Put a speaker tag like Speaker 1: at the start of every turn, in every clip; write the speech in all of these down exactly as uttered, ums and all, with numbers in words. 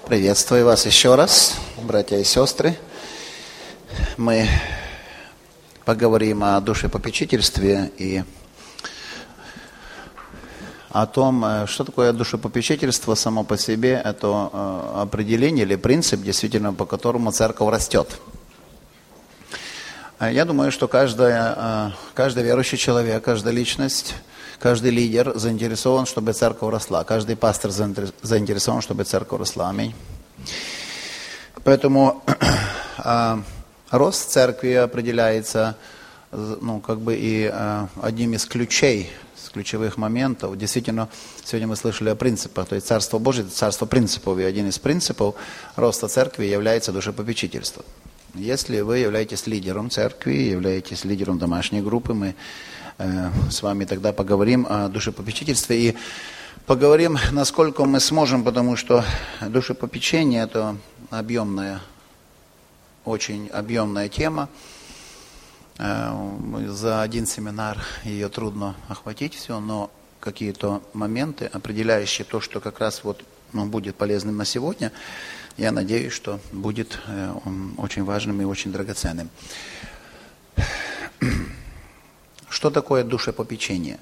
Speaker 1: Приветствую вас еще раз, братья и сестры. Мы поговорим о душепопечительстве и о том, что такое душепопечительство само по себе. Это определение или принцип, действительно, по которому церковь растет. Я думаю, что каждая, каждый верующий человек, каждая личность, каждый лидер заинтересован, чтобы церковь росла. Каждый пастор заинтересован, чтобы церковь росла. Аминь. Поэтому э, рост церкви определяется, ну, как бы и э, одним из ключей, из ключевых моментов. Действительно, сегодня мы слышали о принципах. То есть Царство Божие – это царство принципов. И один из принципов роста церкви является душепопечительство. Если вы являетесь лидером церкви, являетесь лидером домашней группы, мы э, с вами тогда поговорим о душепопечительстве и поговорим, насколько мы сможем, потому что душепопечение – это объемная, очень объемная тема. Э, за один семинар ее трудно охватить все, но какие-то моменты, определяющие то, что как раз вот, ну, будет полезным на сегодня, я надеюсь, что будет э, очень важным и очень драгоценным. Что такое душепопечение?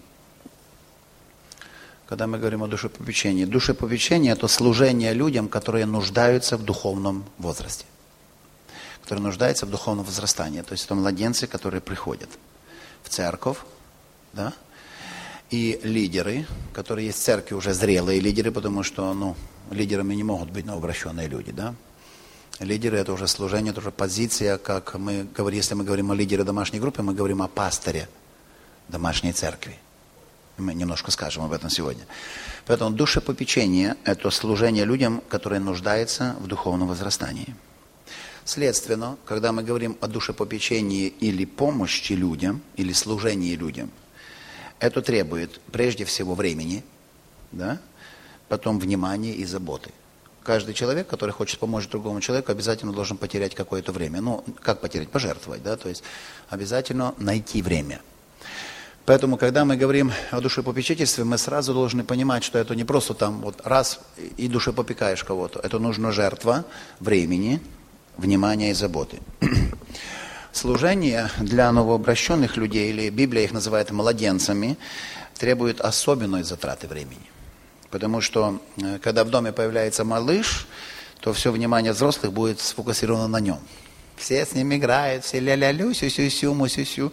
Speaker 1: Когда мы говорим о душепопечении, душепопечение – это служение людям, которые нуждаются в духовном возрасте, которые нуждаются в духовном возрастании. То есть это младенцы, которые приходят в церковь, да? И лидеры, которые есть в церкви, уже зрелые лидеры, потому что, ну, лидерами не могут быть новообращенные люди, да? Лидеры – это уже служение, это уже позиция, как мы говорим, если мы говорим о лидере домашней группы, мы говорим о пасторе домашней церкви. Мы немножко скажем об этом сегодня. Поэтому душепопечение – это служение людям, которые нуждаются в духовном возрастании. Следственно, когда мы говорим о душепопечении или помощи людям, или служении людям, это требует прежде всего времени, да? Потом внимания и заботы. Каждый человек, который хочет помочь другому человеку, обязательно должен потерять какое-то время. Ну, как потерять? Пожертвовать, да? То есть обязательно найти время. Поэтому, когда мы говорим о душепопечительстве, мы сразу должны понимать, что это не просто там вот раз и душепопекаешь кого-то. Это нужна жертва времени, внимания и заботы. Служение для новообращенных людей, или Библия их называет младенцами, требует особенной затраты времени. Потому что, когда в доме появляется малыш, то все внимание взрослых будет сфокусировано на нем. Все с ним играют, все ля-ля-лю, сю-сю-сю, му-сю-сю.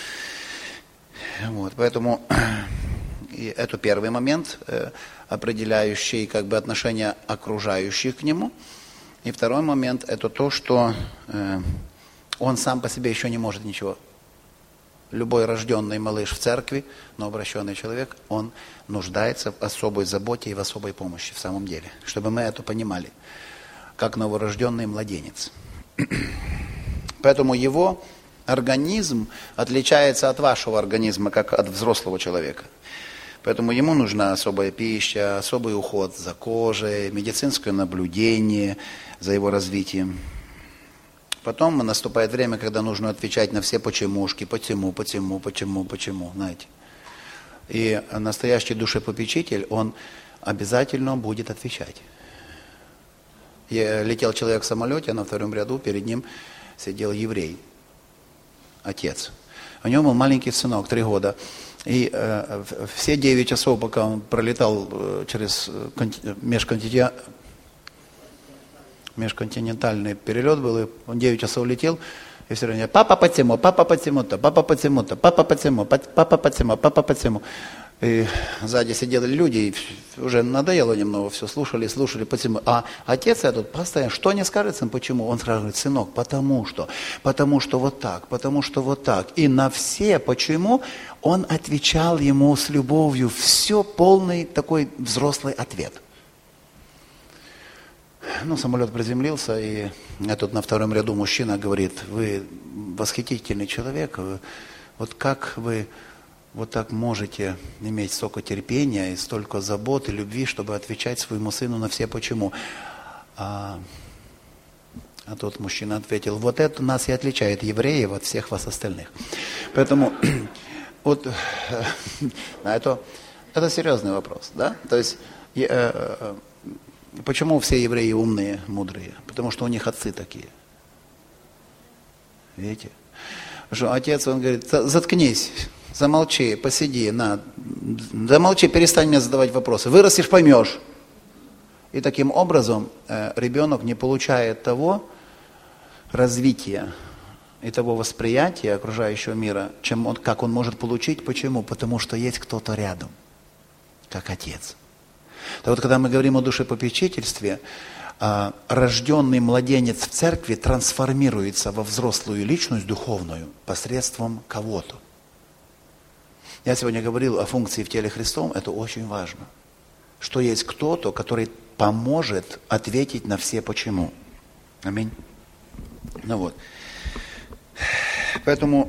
Speaker 1: Вот, поэтому и это первый момент, определяющий как бы отношение окружающих к нему. И второй момент – это то, что он сам по себе еще не может ничего. Любой рожденный малыш в церкви, но обращенный человек, он нуждается в особой заботе и в особой помощи в самом деле. Чтобы мы это понимали, как новорожденный младенец. Поэтому его организм отличается от вашего организма, как от взрослого человека. Поэтому ему нужна особая пища, особый уход за кожей, медицинское наблюдение за его развитием. Потом наступает время, когда нужно отвечать на все почемушки, почему, почему, почему, почему, знаете. И настоящий душепопечитель, он обязательно будет отвечать. Я летел человек в самолете, а на втором ряду перед ним сидел еврей, отец. У него был маленький сынок, три года. И э, все девять часов, пока он пролетал э, через конти- межконтинентальный Межконтинентальный перелет был, и он девять часов летел, и все время папа почему, папа почему-то, папа почему-то, папа почему, папа почему, папа почему. И сзади сидели люди, и уже надоело немного, все слушали, слушали, почему. А отец этот постоянно, что не скажет сын, почему? Он сразу говорит: сынок, потому что, потому что вот так, потому что вот так. И на все почему он отвечал ему с любовью, все полный такой взрослый ответ. Ну, самолет приземлился, и тут на втором ряду мужчина говорит: вы восхитительный человек, вы, вот как вы вот так можете иметь столько терпения и столько забот и любви, чтобы отвечать своему сыну на все почему. А, а тот мужчина ответил: вот это нас и отличает евреев от всех вас остальных. Поэтому вот это, это серьезный вопрос, да? То есть Почему все евреи умные, мудрые? Потому что у них отцы такие. Видите? Что отец, он говорит, заткнись, замолчи, посиди, на, замолчи, перестань мне задавать вопросы. Вырастешь, поймешь. И таким образом э, ребенок не получает того развития и того восприятия окружающего мира, чем он, как он может получить. Почему? Потому что есть кто-то рядом, как отец. Так вот, когда мы говорим о душепопечительстве, э, рожденный младенец в церкви трансформируется во взрослую личность духовную посредством кого-то. Я сегодня говорил о функции в теле Христовом, это очень важно. Что есть кто-то, который поможет ответить на все почему. Аминь. Ну вот. Поэтому,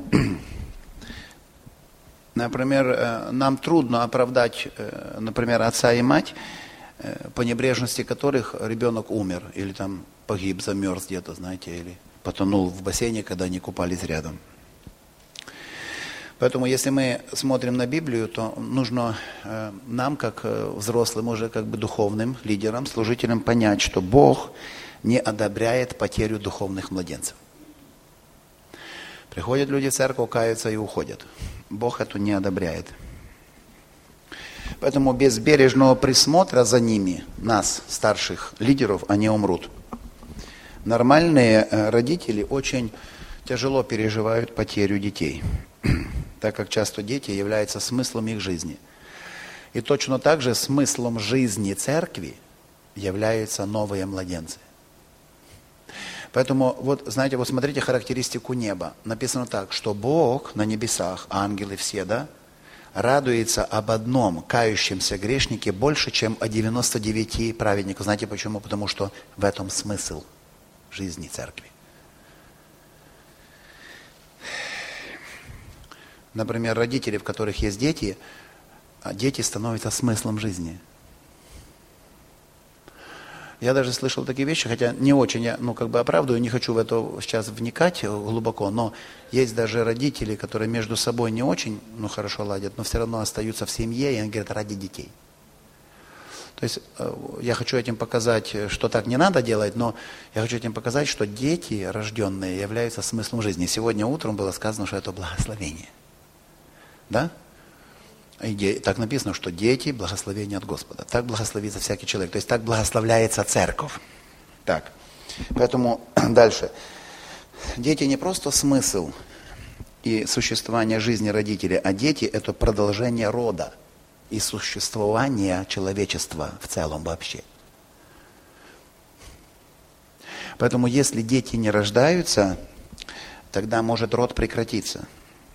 Speaker 1: например, нам трудно оправдать, например, отца и мать, по небрежности которых ребенок умер, или там погиб, замерз где-то, знаете, или потонул в бассейне, когда они купались рядом. Поэтому, если мы смотрим на Библию, то нужно э, нам, как э, взрослым, уже как бы духовным лидерам, служителям, понять, что Бог не одобряет потерю духовных младенцев. Приходят люди в церковь, каются и уходят. Бог это не одобряет. Поэтому без бережного присмотра за ними, нас, старших лидеров, они умрут. Нормальные э, родители очень тяжело переживают потерю детей, так как часто дети являются смыслом их жизни. И точно так же смыслом жизни церкви являются новые младенцы. Поэтому, вот, знаете, вот смотрите характеристику неба. Написано так, что Бог на небесах, ангелы все, да, радуется об одном кающемся грешнике больше, чем о девяноста девяти праведниках. Знаете почему? Потому что в этом смысл жизни церкви. Например, родители, в которых есть дети, дети становятся смыслом жизни. Я даже слышал такие вещи, хотя не очень, я, ну, как бы оправдываю, не хочу в это сейчас вникать глубоко, но есть даже родители, которые между собой не очень, ну, хорошо ладят, но все равно остаются в семье, и они говорят, ради детей. То есть я хочу этим показать, что так не надо делать, но я хочу этим показать, что дети, рожденные, являются смыслом жизни. Сегодня утром было сказано, что это благословение. Да? И так написано, что дети – благословение от Господа. Так благословится всякий человек. То есть так благословляется церковь. Так. Поэтому дальше. Дети не просто смысл и существование жизни родителей, а дети – это продолжение рода и существование человечества в целом вообще. Поэтому если дети не рождаются, тогда может род прекратиться.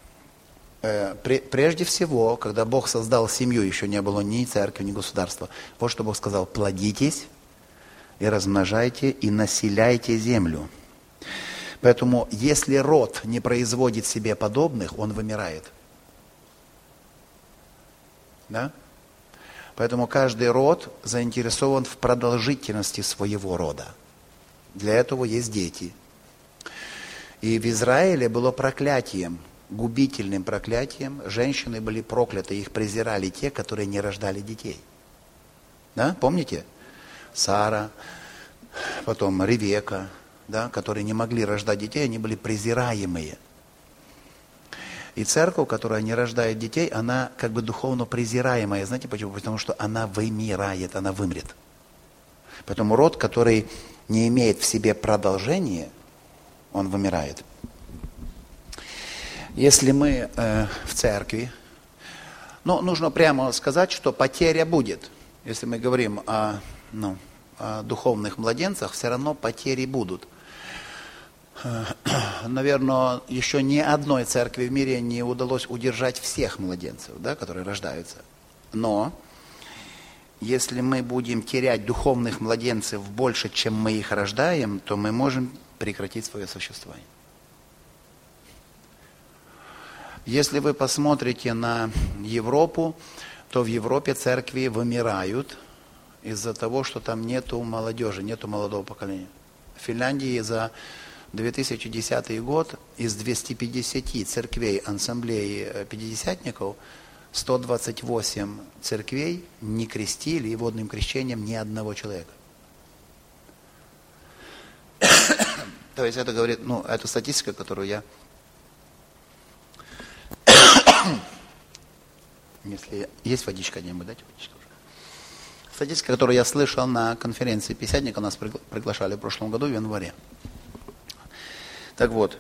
Speaker 1: Прежде всего, когда Бог создал семью, еще не было ни церкви, ни государства. Вот что Бог сказал: плодитесь и размножайте и населяйте землю. Поэтому, если род не производит себе подобных, он вымирает. Да? Поэтому каждый род заинтересован в продолжительности своего рода. Для этого есть дети. И в Израиле было проклятием, губительным проклятием. Женщины были прокляты, их презирали те, которые не рождали детей. Да? Помните? Сара, потом Ревека, да, которые не могли рождать детей, они были презираемые. И церковь, которая не рождает детей, она как бы духовно презираемая. Знаете почему? Потому что она вымирает, она вымрет. Поэтому род, который не имеет в себе продолжения, он вымирает. Если мы э, в церкви, ну, нужно прямо сказать, что потеря будет. Если мы говорим о, ну, о духовных младенцах, все равно потери будут. Наверное, еще ни одной церкви в мире не удалось удержать всех младенцев, да, которые рождаются. Но если мы будем терять духовных младенцев больше, чем мы их рождаем, то мы можем прекратить свое существование. Если вы посмотрите на Европу, то в Европе церкви вымирают из-за того, что там нету молодежи, нету молодого поколения. В Финляндии за две тысячи десятый год из двухсот пятидесяти церквей, ансамблей пятидесятников, сто двадцать восемь церквей не крестили и водным крещением ни одного человека. То есть это говорит, ну, это статистика, которую я, если есть водичка где-нибудь, дайте водичку. Статистика, которую я слышал на конференции Пятидесятника, нас пригла- приглашали в прошлом году, в январе. Так вот,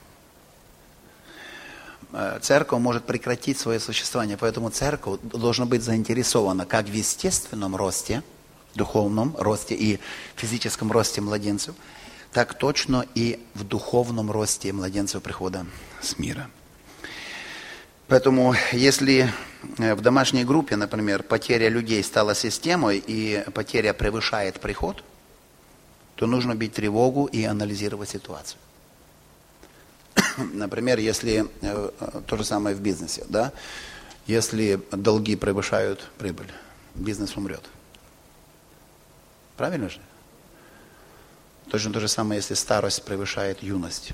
Speaker 1: церковь может прекратить свое существование, поэтому церковь должна быть заинтересована как в естественном росте, духовном росте и физическом росте младенцев, так точно и в духовном росте младенцев прихода с мира. Поэтому, если в домашней группе, например, потеря людей стала системой и потеря превышает приход, то нужно бить тревогу и анализировать ситуацию. Например, если э, то же самое в бизнесе, да, если долги превышают прибыль, бизнес умрет. Правильно же? Точно то же самое, если старость превышает юность.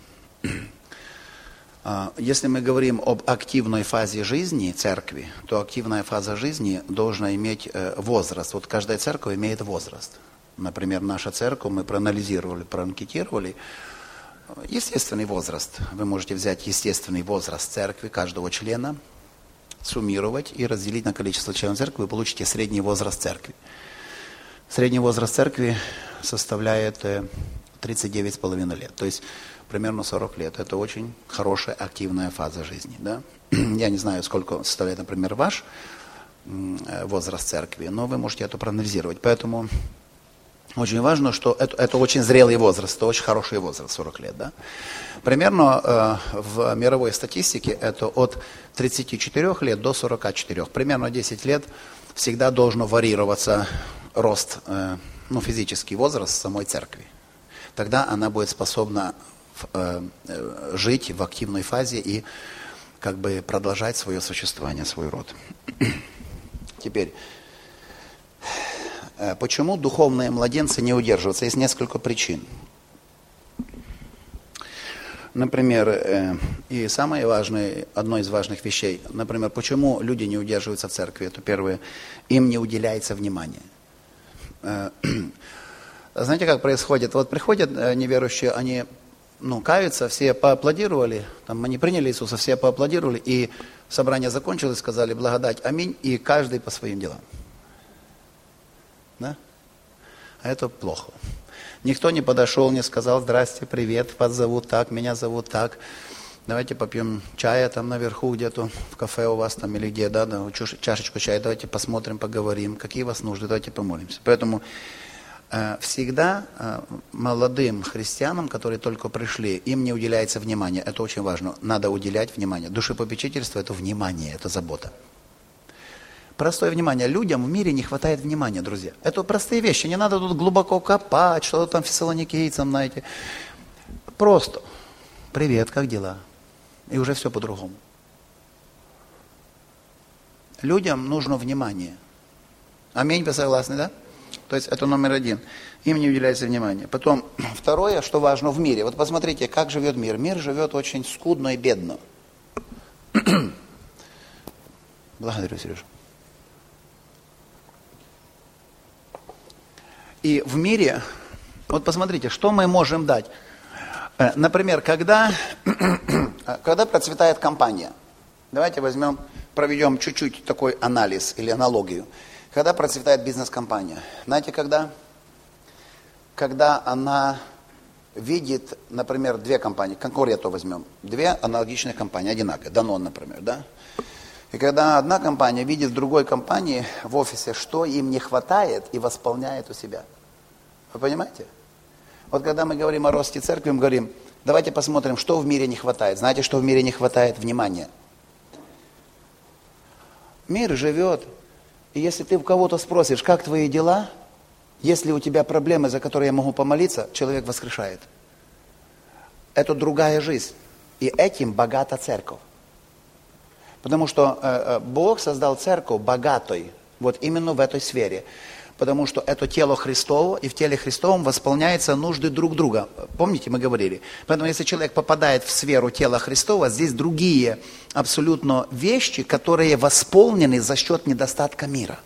Speaker 1: Если мы говорим об активной фазе жизни церкви, то активная фаза жизни должна иметь возраст. Вот каждая церковь имеет возраст. Например, наша церковь, мы проанализировали, проанкетировали. Естественный возраст. Вы можете взять естественный возраст церкви, каждого члена, суммировать и разделить на количество членов церкви, вы получите средний возраст церкви. Средний возраст церкви составляет тридцать девять с половиной лет. То есть примерно сорок лет. Это очень хорошая активная фаза жизни. Да? Я не знаю, сколько составляет, например, ваш возраст церкви, но вы можете это проанализировать. Поэтому очень важно, что это, это очень зрелый возраст, это очень хороший возраст, сорок лет. Да? Примерно э, в мировой статистике это от тридцати четырёх лет до сорока четырёх. Примерно десять лет всегда должен варьироваться рост, э, ну, физический возраст самой церкви. Тогда она будет способна э, э, жить в активной фазе и как бы продолжать свое существование, свой род. Теперь, э, почему духовные младенцы не удерживаются? Есть несколько причин. Например, э, и самое важное, одно из важных вещей, например, почему люди не удерживаются в церкви? Это первое, им не уделяется внимание. Э, знаете, как происходит? Вот приходят неверующие, они, ну, каются, все поаплодировали, там, они приняли Иисуса, все поаплодировали, и собрание закончилось, сказали благодать, аминь, и каждый по своим делам. Да? А это плохо. Никто не подошел, не сказал, здрасте, привет, вас зовут так, меня зовут так, давайте попьем чая там наверху где-то, в кафе у вас там или где, да, да, чашечку чая, давайте посмотрим, поговорим, какие у вас нужды, давайте помолимся. Поэтому всегда молодым христианам, которые только пришли, им не уделяется внимание. Это очень важно. Надо уделять внимание. Душепопечительство – это внимание, это забота. Простое внимание. Людям в мире не хватает внимания, друзья. Это простые вещи. Не надо тут глубоко копать, что-то там фессалоникийцам, знаете. Просто. Привет, как дела? И уже все по-другому. Людям нужно внимание. Аминь, вы согласны, да? То есть это номер один. Им не уделяется внимания. Потом, второе, что важно в мире. Вот посмотрите, как живет мир. Мир живет очень скудно и бедно. Благодарю, Сережа. И в мире, вот посмотрите, что мы можем дать. Например, когда, когда процветает компания. Давайте возьмем, проведем чуть-чуть такой анализ или аналогию. Когда процветает бизнес-компания? Знаете, когда? Когда она видит, например, две компании, конкурентов возьмем, две аналогичных компании, одинаковые, Danone, например, да? И когда одна компания видит в другой компании в офисе, что им не хватает и восполняет у себя. Вы понимаете? Вот когда мы говорим о росте церкви, мы говорим, давайте посмотрим, что в мире не хватает. Знаете, что в мире не хватает? Внимания. Мир живет. И если ты у кого-то спросишь, как твои дела, если у тебя проблемы, за которые я могу помолиться, человек воскрешает. Это другая жизнь. И этим богата церковь. Потому что э, Бог создал церковь богатой, вот именно в этой сфере. Потому что это тело Христово, и в теле Христовом восполняются нужды друг друга. Помните, мы говорили? Поэтому если человек попадает в сферу тела Христова, здесь другие абсолютно вещи, которые восполнены за счет недостатка мира.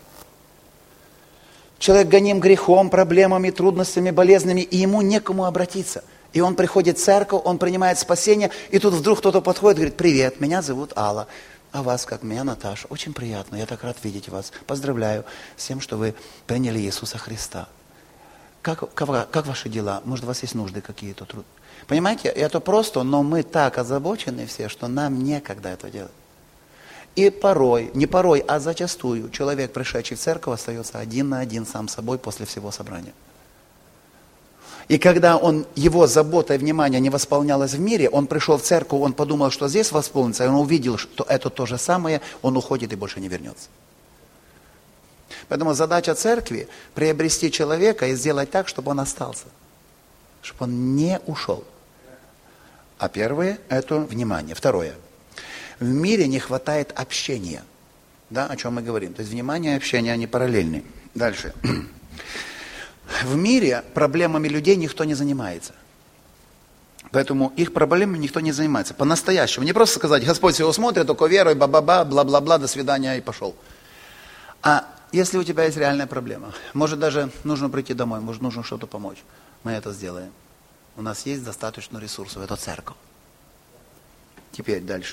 Speaker 1: Человек гоним грехом, проблемами, трудностями, болезнями, и ему некому обратиться. И он приходит в церковь, он принимает спасение, и тут вдруг кто-то подходит и говорит: привет, меня зовут Алла, а вас как? Меня Наташа. Очень приятно, я так рад видеть вас. Поздравляю с тем, что вы приняли Иисуса Христа. Как, как, как ваши дела? Может, у вас есть нужды какие-то? Труд? Понимаете, это просто, но мы так озабочены все, что нам некогда это делать. И порой, не порой, а зачастую человек, пришедший в церковь, остается один на один сам с собой после всего собрания. И когда он, его забота и внимание не восполнялось в мире, он пришел в церковь, он подумал, что здесь восполнится, и он увидел, что это то же самое, он уходит и больше не вернется. Поэтому задача церкви – приобрести человека и сделать так, чтобы он остался, чтобы он не ушел. А первое – это внимание. Второе. В мире не хватает общения. Да, о чем мы говорим. То есть внимание и общение, они параллельны. Дальше. В мире проблемами людей никто не занимается. Поэтому их проблемами никто не занимается. По-настоящему. Не просто сказать: Господь всего смотрит, только веруй, ба-ба-ба, бла-бла-бла, до свидания и пошел. А если у тебя есть реальная проблема, может даже нужно прийти домой, может нужно что-то помочь, мы это сделаем. У нас есть достаточно ресурсов, это церковь. Теперь дальше.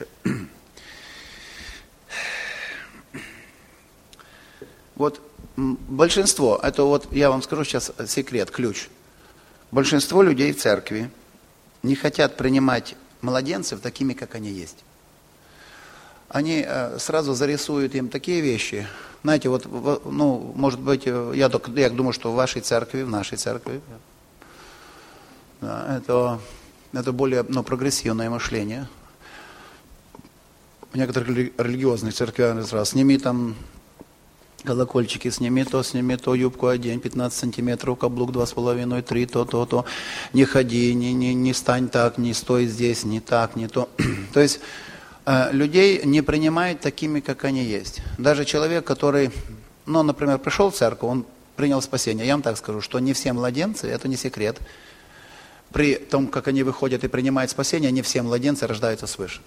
Speaker 1: Вот большинство, это вот я вам скажу сейчас секрет, ключ. Большинство людей в церкви не хотят принимать младенцев такими, как они есть. Они э, сразу зарисуют им такие вещи. Знаете, вот, ну, может быть, я, только, я думаю, что в вашей церкви, в нашей церкви, да, это, это более ну, прогрессивное мышление. В некоторых религиозных церквях сразу сними там колокольчики, сними то, сними то, юбку одень, пятнадцать сантиметров, каблук два с половиной, три, то, то, то. Не ходи, не, не, не стань так, не стой здесь, не так, не то. То есть э, людей не принимают такими, как они есть. Даже человек, который, ну, например, пришел в церковь, он принял спасение. Я вам так скажу, что не все младенцы, это не секрет. При том, как они выходят и принимают спасение, не все младенцы рождаются свыше.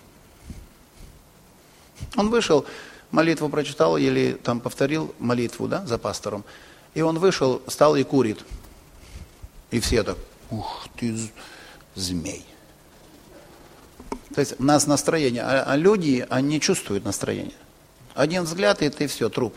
Speaker 1: Он вышел, молитву прочитал или там повторил молитву, да, за пастором. И он вышел, стал и курит. И все так: ух ты, змей. То есть у нас настроение, а, а люди, они чувствуют настроение. Один взгляд, и ты все, труп.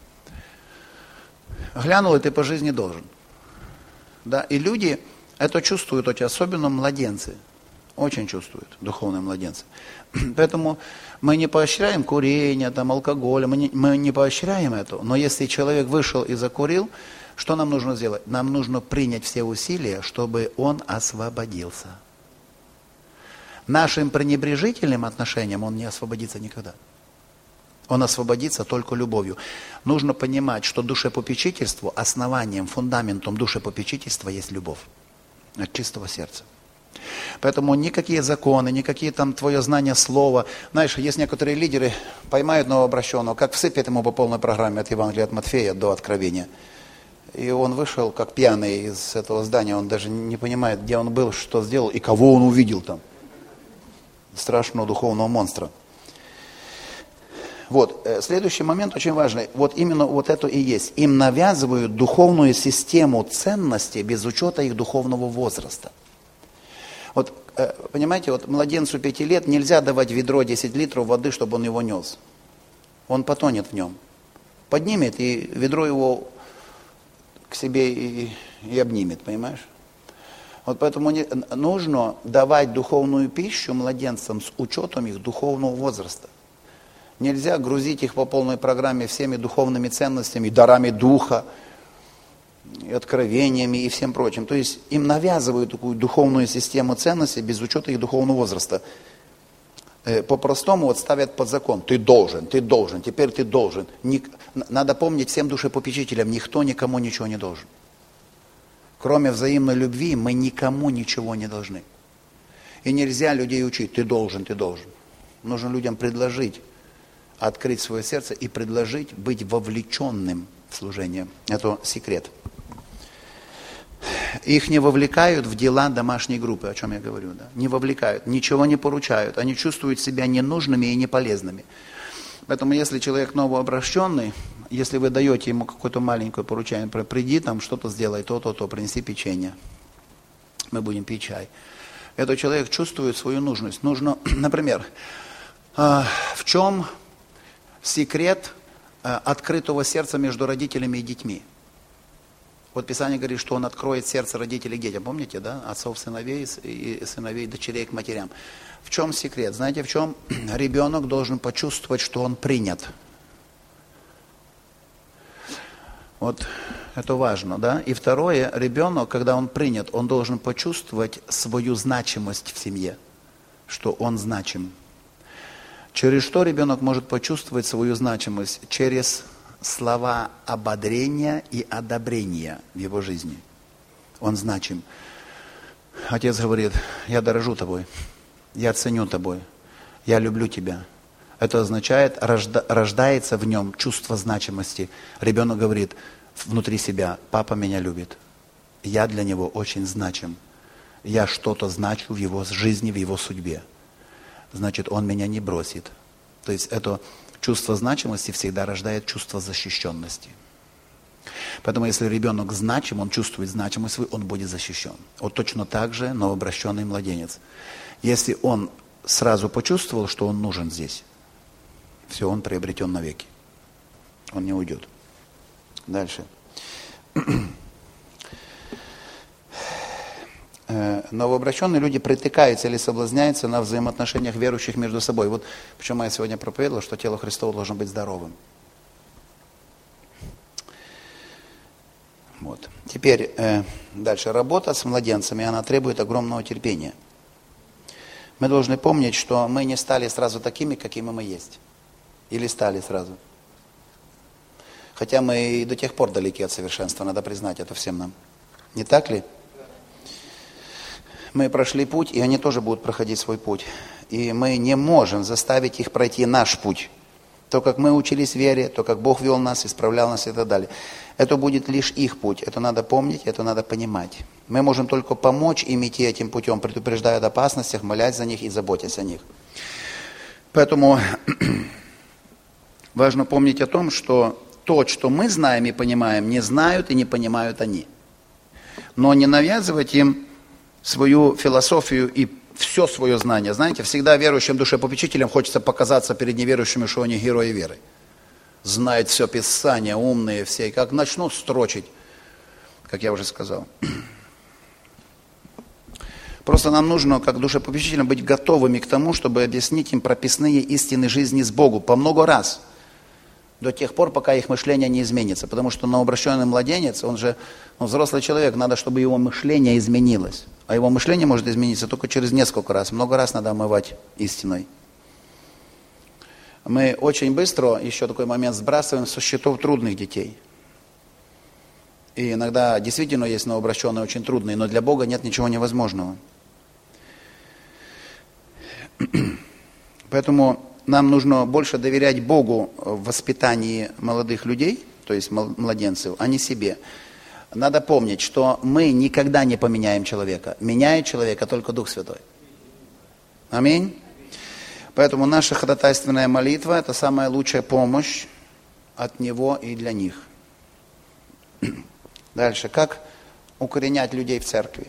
Speaker 1: Глянул, и ты по жизни должен. Да, и люди это чувствуют очень, особенно младенцы. Очень чувствуют, духовные младенцы. Поэтому мы не поощряем курение, там, алкоголь, мы не, мы не поощряем это. Но если человек вышел и закурил, что нам нужно сделать? Нам нужно принять все усилия, чтобы он освободился. Нашим пренебрежительным отношением он не освободится никогда. Он освободится только любовью. Нужно понимать, что душепопечительство, основанием, фундаментом душепопечительства есть любовь от чистого сердца. Поэтому никакие законы, никакие там твое знание слова. Знаешь, есть некоторые лидеры, поймают новообращенного, как всыпят ему по полной программе от Евангелия от Матфея до Откровения. И он вышел как пьяный из этого здания, он даже не понимает, где он был, что сделал и кого он увидел там. Страшного духовного монстра. Вот, следующий момент очень важный. Вот именно вот это и есть. Им навязывают духовную систему ценностей без учета их духовного возраста. Вот, понимаете, вот младенцу пяти лет нельзя давать ведро десять литров воды, чтобы он его нес. Он потонет в нем. Поднимет, и ведро его к себе и, и обнимет, понимаешь? Вот поэтому не, нужно давать духовную пищу младенцам с учетом их духовного возраста. Нельзя грузить их по полной программе всеми духовными ценностями, дарами духа, и откровениями и всем прочим. То есть им навязывают такую духовную систему ценностей без учета их духовного возраста. По-простому вот ставят под закон. Ты должен, ты должен, теперь ты должен. Надо помнить всем душепопечителям, никто никому ничего не должен. Кроме взаимной любви мы никому ничего не должны. И нельзя людей учить, ты должен, ты должен. Нужно людям предложить, открыть свое сердце и предложить быть вовлеченным в служение. Это секрет. Их не вовлекают в дела домашней группы, о чем я говорю. Да? Не вовлекают, ничего не поручают. Они чувствуют себя ненужными и неполезными. Поэтому если человек новообращенный, если вы даете ему какое-то маленькое поручение, приди там, что-то сделай, то-то, то, принеси печенье. мы будем пить чай. Этот человек чувствует свою нужность. Нужно, например, в чем секрет открытого сердца между родителями и детьми? Вот Писание говорит, что он откроет сердце родителей к детям. Помните, да? Отцов сыновей и сыновей дочерей к матерям. В чем секрет? Знаете, в чем ребенок должен почувствовать, что он принят? Вот это важно, да? И второе, ребенок, когда он принят, он должен почувствовать свою значимость в семье, что он значим. Через что ребенок может почувствовать свою значимость? Через слова ободрения и одобрения в его жизни. Он значим. Отец говорит: я дорожу тобой, я ценю тобой, я люблю тебя. Это означает, рожда, рождается в нем чувство значимости. Ребенок говорит внутри себя: папа меня любит, я для него очень значим, я что-то значу в его жизни, в его судьбе. Значит, он меня не бросит. То есть это чувство значимости всегда рождает чувство защищенности. Поэтому если ребенок значим, он чувствует значимость свою, он будет защищен. Вот точно так же новообращенный младенец. Если он сразу почувствовал, что он нужен здесь, все, он приобретен навеки. Он не уйдет. Дальше. Новообращенные люди притыкаются или соблазняются на взаимоотношениях верующих между собой. Вот почему я сегодня проповедовал, что тело Христово должно быть здоровым. Вот. Теперь э, дальше. Работа с младенцами, она требует огромного терпения. Мы должны помнить, что мы не стали сразу такими, какими мы есть. Или стали сразу. Хотя мы и до тех пор далеки от совершенства, надо признать это всем нам. Не так ли? Мы прошли путь, и они тоже будут проходить свой путь. И мы не можем заставить их пройти наш путь. То, как мы учились вере, то, как Бог вел нас, исправлял нас и так далее. Это будет лишь их путь. Это надо помнить, это надо понимать. Мы можем только помочь им идти этим путем, предупреждая об опасностях, молясь за них и заботясь о них. Поэтому важно помнить о том, что то, что мы знаем и понимаем, не знают и не понимают они. Но не навязывать им свою философию и все свое знание. Знаете, всегда верующим душепопечителям хочется показаться перед неверующими, что они герои веры. Знают все Писание, умные все. И как начнут строчить, как я уже сказал. Просто нам нужно, как душепопечителям, быть готовыми к тому, чтобы объяснить им прописные истины жизни с Богом по много раз. До тех пор, пока их мышление не изменится. Потому что новообращенный младенец, он же он взрослый человек, надо, чтобы его мышление изменилось. А его мышление может измениться только через несколько раз. Много раз надо омывать истиной. Мы очень быстро, еще такой момент, сбрасываем со счетов трудных детей. И иногда действительно есть новообращенные очень трудные, но для Бога нет ничего невозможного. Поэтому нам нужно больше доверять Богу в воспитании молодых людей, то есть младенцев, а не себе. Надо помнить, что мы никогда не поменяем человека. Меняет человека только Дух Святой. Аминь. Поэтому наша ходатайственная молитва – это самая лучшая помощь от Него и для них. Дальше. Как укоренять людей в церкви?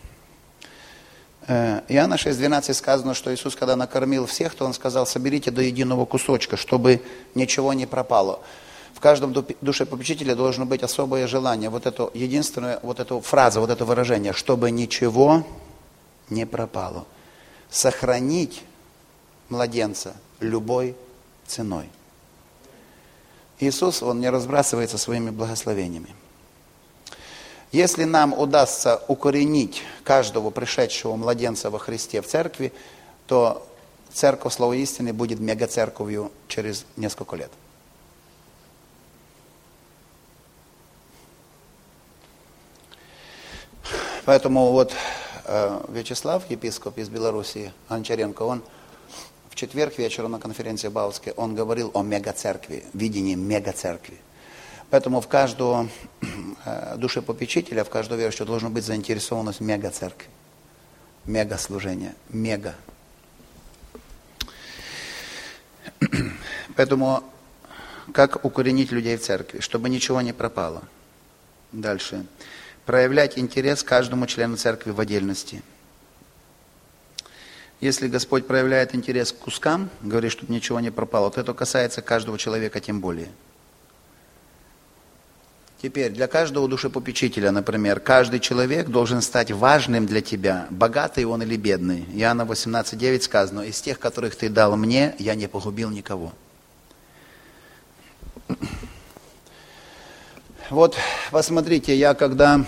Speaker 1: Иоанна шесть двенадцать сказано, что Иисус, когда накормил всех, то Он сказал: соберите до единого кусочка, чтобы ничего не пропало. В каждом душепопечителе должно быть особое желание, вот это единственное, вот эту фразу, вот это выражение, чтобы ничего не пропало. Сохранить младенца любой ценой. Иисус, Он не разбрасывается своими благословениями. Если нам удастся укоренить каждого пришедшего младенца во Христе в церкви, то церковь Слова истины будет мегацерковью через несколько лет. Поэтому вот э, Вячеслав, епископ из Белоруссии, Анчаренко, он в четверг вечером на конференции Баутской, он говорил о мегацеркви, видении мегацеркви. Поэтому в каждого э, душепопечителя, в каждого верующего должна быть заинтересованность в мегацеркви. Мегаслужение. Мега. Поэтому как укоренить людей в церкви, чтобы ничего не пропало? Дальше. проявлять интерес к каждому члену церкви в отдельности. Если Господь проявляет интерес к кускам, говорит, чтобы ничего не пропало, то это касается каждого человека тем более. Теперь, для каждого душепопечителя, например, каждый человек должен стать важным для тебя, богатый он или бедный. Иоанна восемнадцать девять сказано: «Из тех, которых ты дал мне, я не погубил никого». Вот, посмотрите, я когда,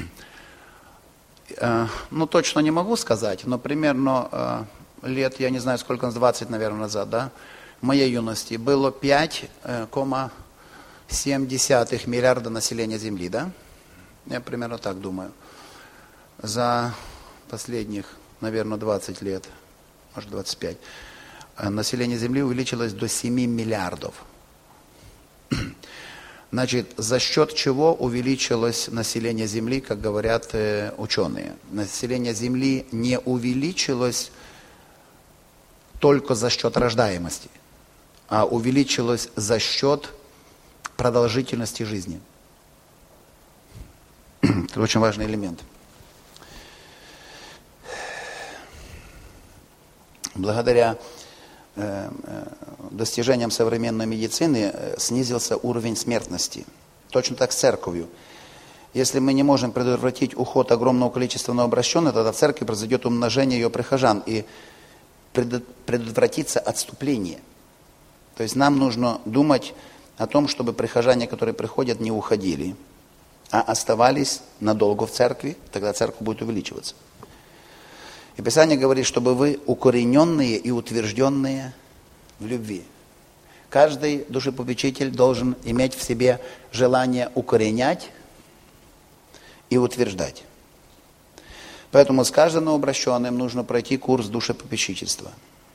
Speaker 1: э, ну точно не могу сказать, но примерно э, лет, я не знаю сколько, двадцать, наверное, назад, да, в моей юности было пять целых семь десятых миллиарда населения Земли, да? Я примерно так думаю. За последних, наверное, двадцать лет, может двадцать пять, население Земли увеличилось до семи миллиардов. Значит, за счет чего увеличилось население Земли, как говорят э, ученые? Население Земли не увеличилось только за счет рождаемости, а увеличилось за счет продолжительности жизни. Это очень важный элемент. Благодаря э, э, достижениям современной медицины э, снизился уровень смертности. Точно так с церковью. Если мы не можем предотвратить уход огромного количества новообращенных, тогда в церкви произойдет умножение ее прихожан и предотвратится отступление. То есть нам нужно думать о том, чтобы прихожане, которые приходят, не уходили, а оставались надолго в церкви, тогда церковь будет увеличиваться. И Писание говорит, чтобы вы укорененные и утвержденные в любви. Каждый душепопечитель должен иметь в себе желание укоренять и утверждать. Поэтому с каждым новообращенным нужно пройти курс душепопечительства.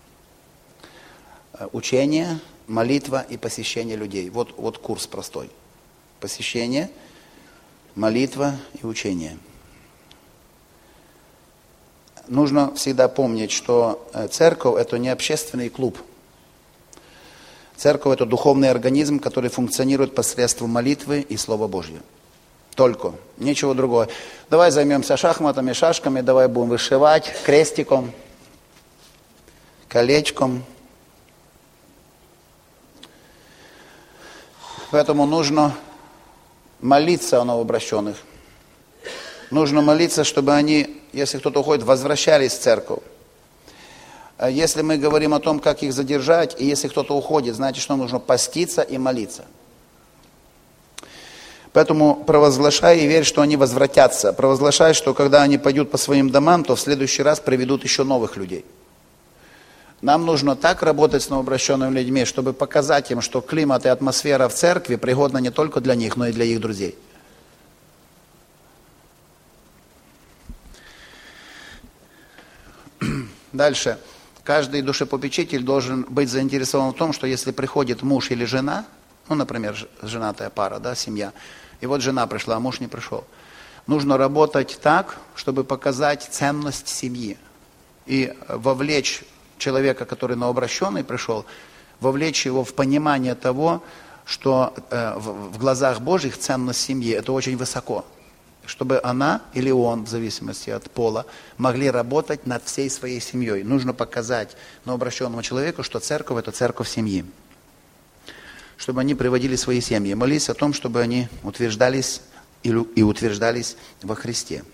Speaker 1: Учение, молитва и посещение людей. Вот, вот курс простой. Посещение, молитва и учение. Нужно всегда помнить, что церковь – это не общественный клуб. Церковь – это духовный организм, который функционирует посредством молитвы и Слова Божьего. Только, ничего другого. Давай займемся шахматами, шашками, давай будем вышивать крестиком, колечком. Поэтому нужно молиться о новообращенных. Нужно молиться, чтобы они, если кто-то уходит, возвращались в церковь. Если мы говорим о том, как их задержать, и если кто-то уходит, знаете, что нужно поститься и молиться. Поэтому провозглашай и верь, что они возвратятся. Провозглашай, что когда они пойдут по своим домам, то в следующий раз приведут еще новых людей. Нам нужно так работать с новообращенными людьми, чтобы показать им, что климат и атмосфера в церкви пригодна не только для них, но и для их друзей. Дальше. Каждый душепопечитель должен быть заинтересован в том, что если приходит муж или жена, ну, например, женатая пара, да, семья, и вот жена пришла, а муж не пришел. Нужно работать так, чтобы показать ценность семьи и вовлечь человека, который новообращенный пришел, вовлечь его в понимание того, что э, в, в глазах Божьих ценность семьи – это очень высоко. Чтобы она или он, в зависимости от пола, могли работать над всей своей семьей. Нужно показать новообращенному человеку, что церковь – это церковь семьи. Чтобы они приводили свои семьи. Молись о том, чтобы они утверждались и, и утверждались во Христе.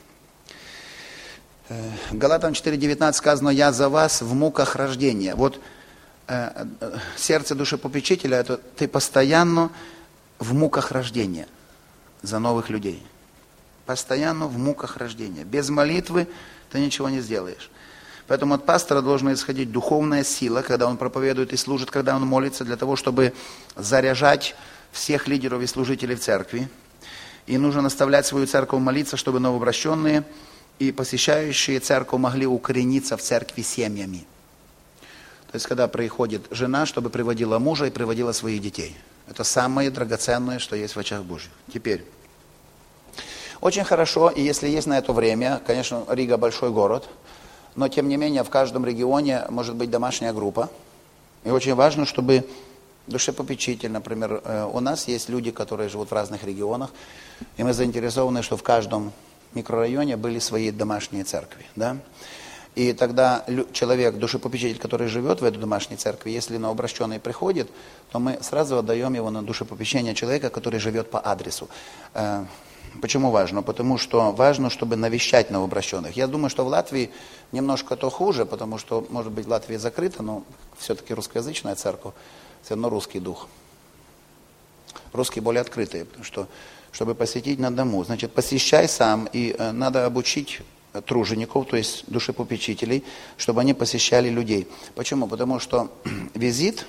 Speaker 1: Галатам четыре девятнадцать сказано: «Я за вас в муках рождения». Вот э, э, сердце душепопечителя – это ты постоянно в муках рождения за новых людей. Постоянно в муках рождения. Без молитвы ты ничего не сделаешь. Поэтому от пастора должна исходить духовная сила, когда он проповедует и служит, когда он молится, для того, чтобы заряжать всех лидеров и служителей в церкви. И нужно наставлять свою церковь молиться, чтобы новообращенные и посещающие церковь могли укорениться в церкви семьями. То есть, когда приходит жена, чтобы приводила мужа и приводила своих детей. Это самое драгоценное, что есть в очах Божьих. Теперь. Очень хорошо, и если есть на это время, конечно, Рига большой город, но тем не менее в каждом регионе может быть домашняя группа. И очень важно, чтобы душепопечитель, например. У нас есть люди, которые живут в разных регионах, и мы заинтересованы, что в каждом микрорайоне были свои домашние церкви. Да? И тогда человек, душепопечитель, который живет в этой домашней церкви, если новообращенный приходит, то мы сразу отдаем его на душепопечение человека, который живет по адресу. Почему важно? Потому что важно, чтобы навещать новообращенных. Я думаю, что в Латвии немножко то хуже, потому что, может быть, Латвия закрыта, но все-таки русскоязычная церковь, все равно русский дух. Русские более открытые, потому что, чтобы посетить на дому, значит, посещай сам, и э, надо обучить тружеников, то есть душепопечителей, чтобы они посещали людей. Почему? Потому что визит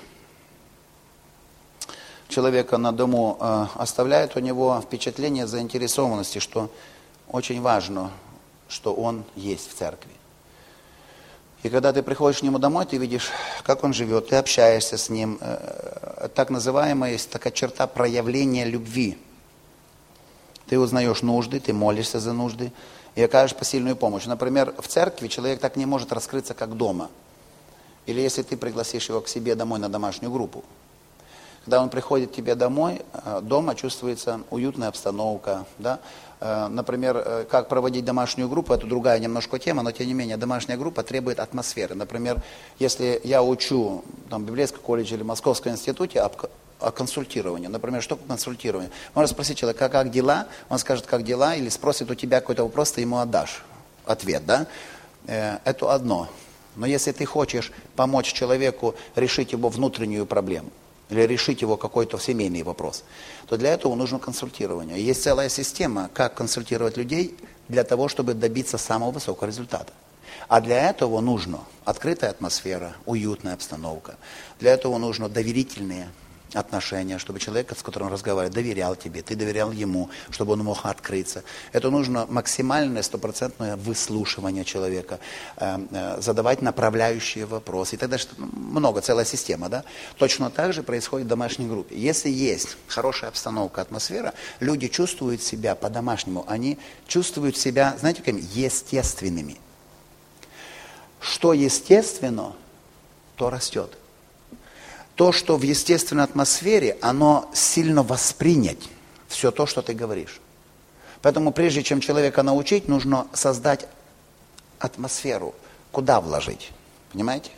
Speaker 1: человека на дому э, оставляет у него впечатление заинтересованности, что очень важно, что он есть в церкви. И когда ты приходишь к нему домой, ты видишь, как он живет, ты общаешься с ним. Э, так называемая есть такая черта проявления любви. Ты узнаешь нужды, ты молишься за нужды и окажешь посильную помощь. Например, в церкви человек так не может раскрыться, как дома. Или если ты пригласишь его к себе домой на домашнюю группу. Когда он приходит к тебе домой, дома чувствуется уютная обстановка. Да? Например, как проводить домашнюю группу, это другая немножко тема, но тем не менее домашняя группа требует атмосферы. Например, если я учу там, в библейском колледже или Московском институте об, о консультировании, например, что такое консультирование? Можно спросить человека, как дела, он скажет, как дела, или спросит у тебя какой-то вопрос, ты ему отдашь ответ. Да? Это одно. Но если ты хочешь помочь человеку решить его внутреннюю проблему, или решить его какой-то семейный вопрос, то для этого нужно консультирование. Есть целая система, как консультировать людей для того, чтобы добиться самого высокого результата. А для этого нужна открытая атмосфера, уютная обстановка. Для этого нужно доверительные отношения, чтобы человек, с которым разговаривает, доверял тебе, ты доверял ему, чтобы он мог открыться. Это нужно максимальное, стопроцентное выслушивание человека, э, э, задавать направляющие вопросы. И тогда много, целая система. Да? Точно так же происходит в домашней группе. Если есть хорошая обстановка, атмосфера, люди чувствуют себя по-домашнему, они чувствуют себя, знаете, какими? Естественными. Что естественно, то растет. То, что в естественной атмосфере, оно сильно воспринять, все то, что ты говоришь. Поэтому прежде чем человека научить, нужно создать атмосферу, куда вложить. Понимаете?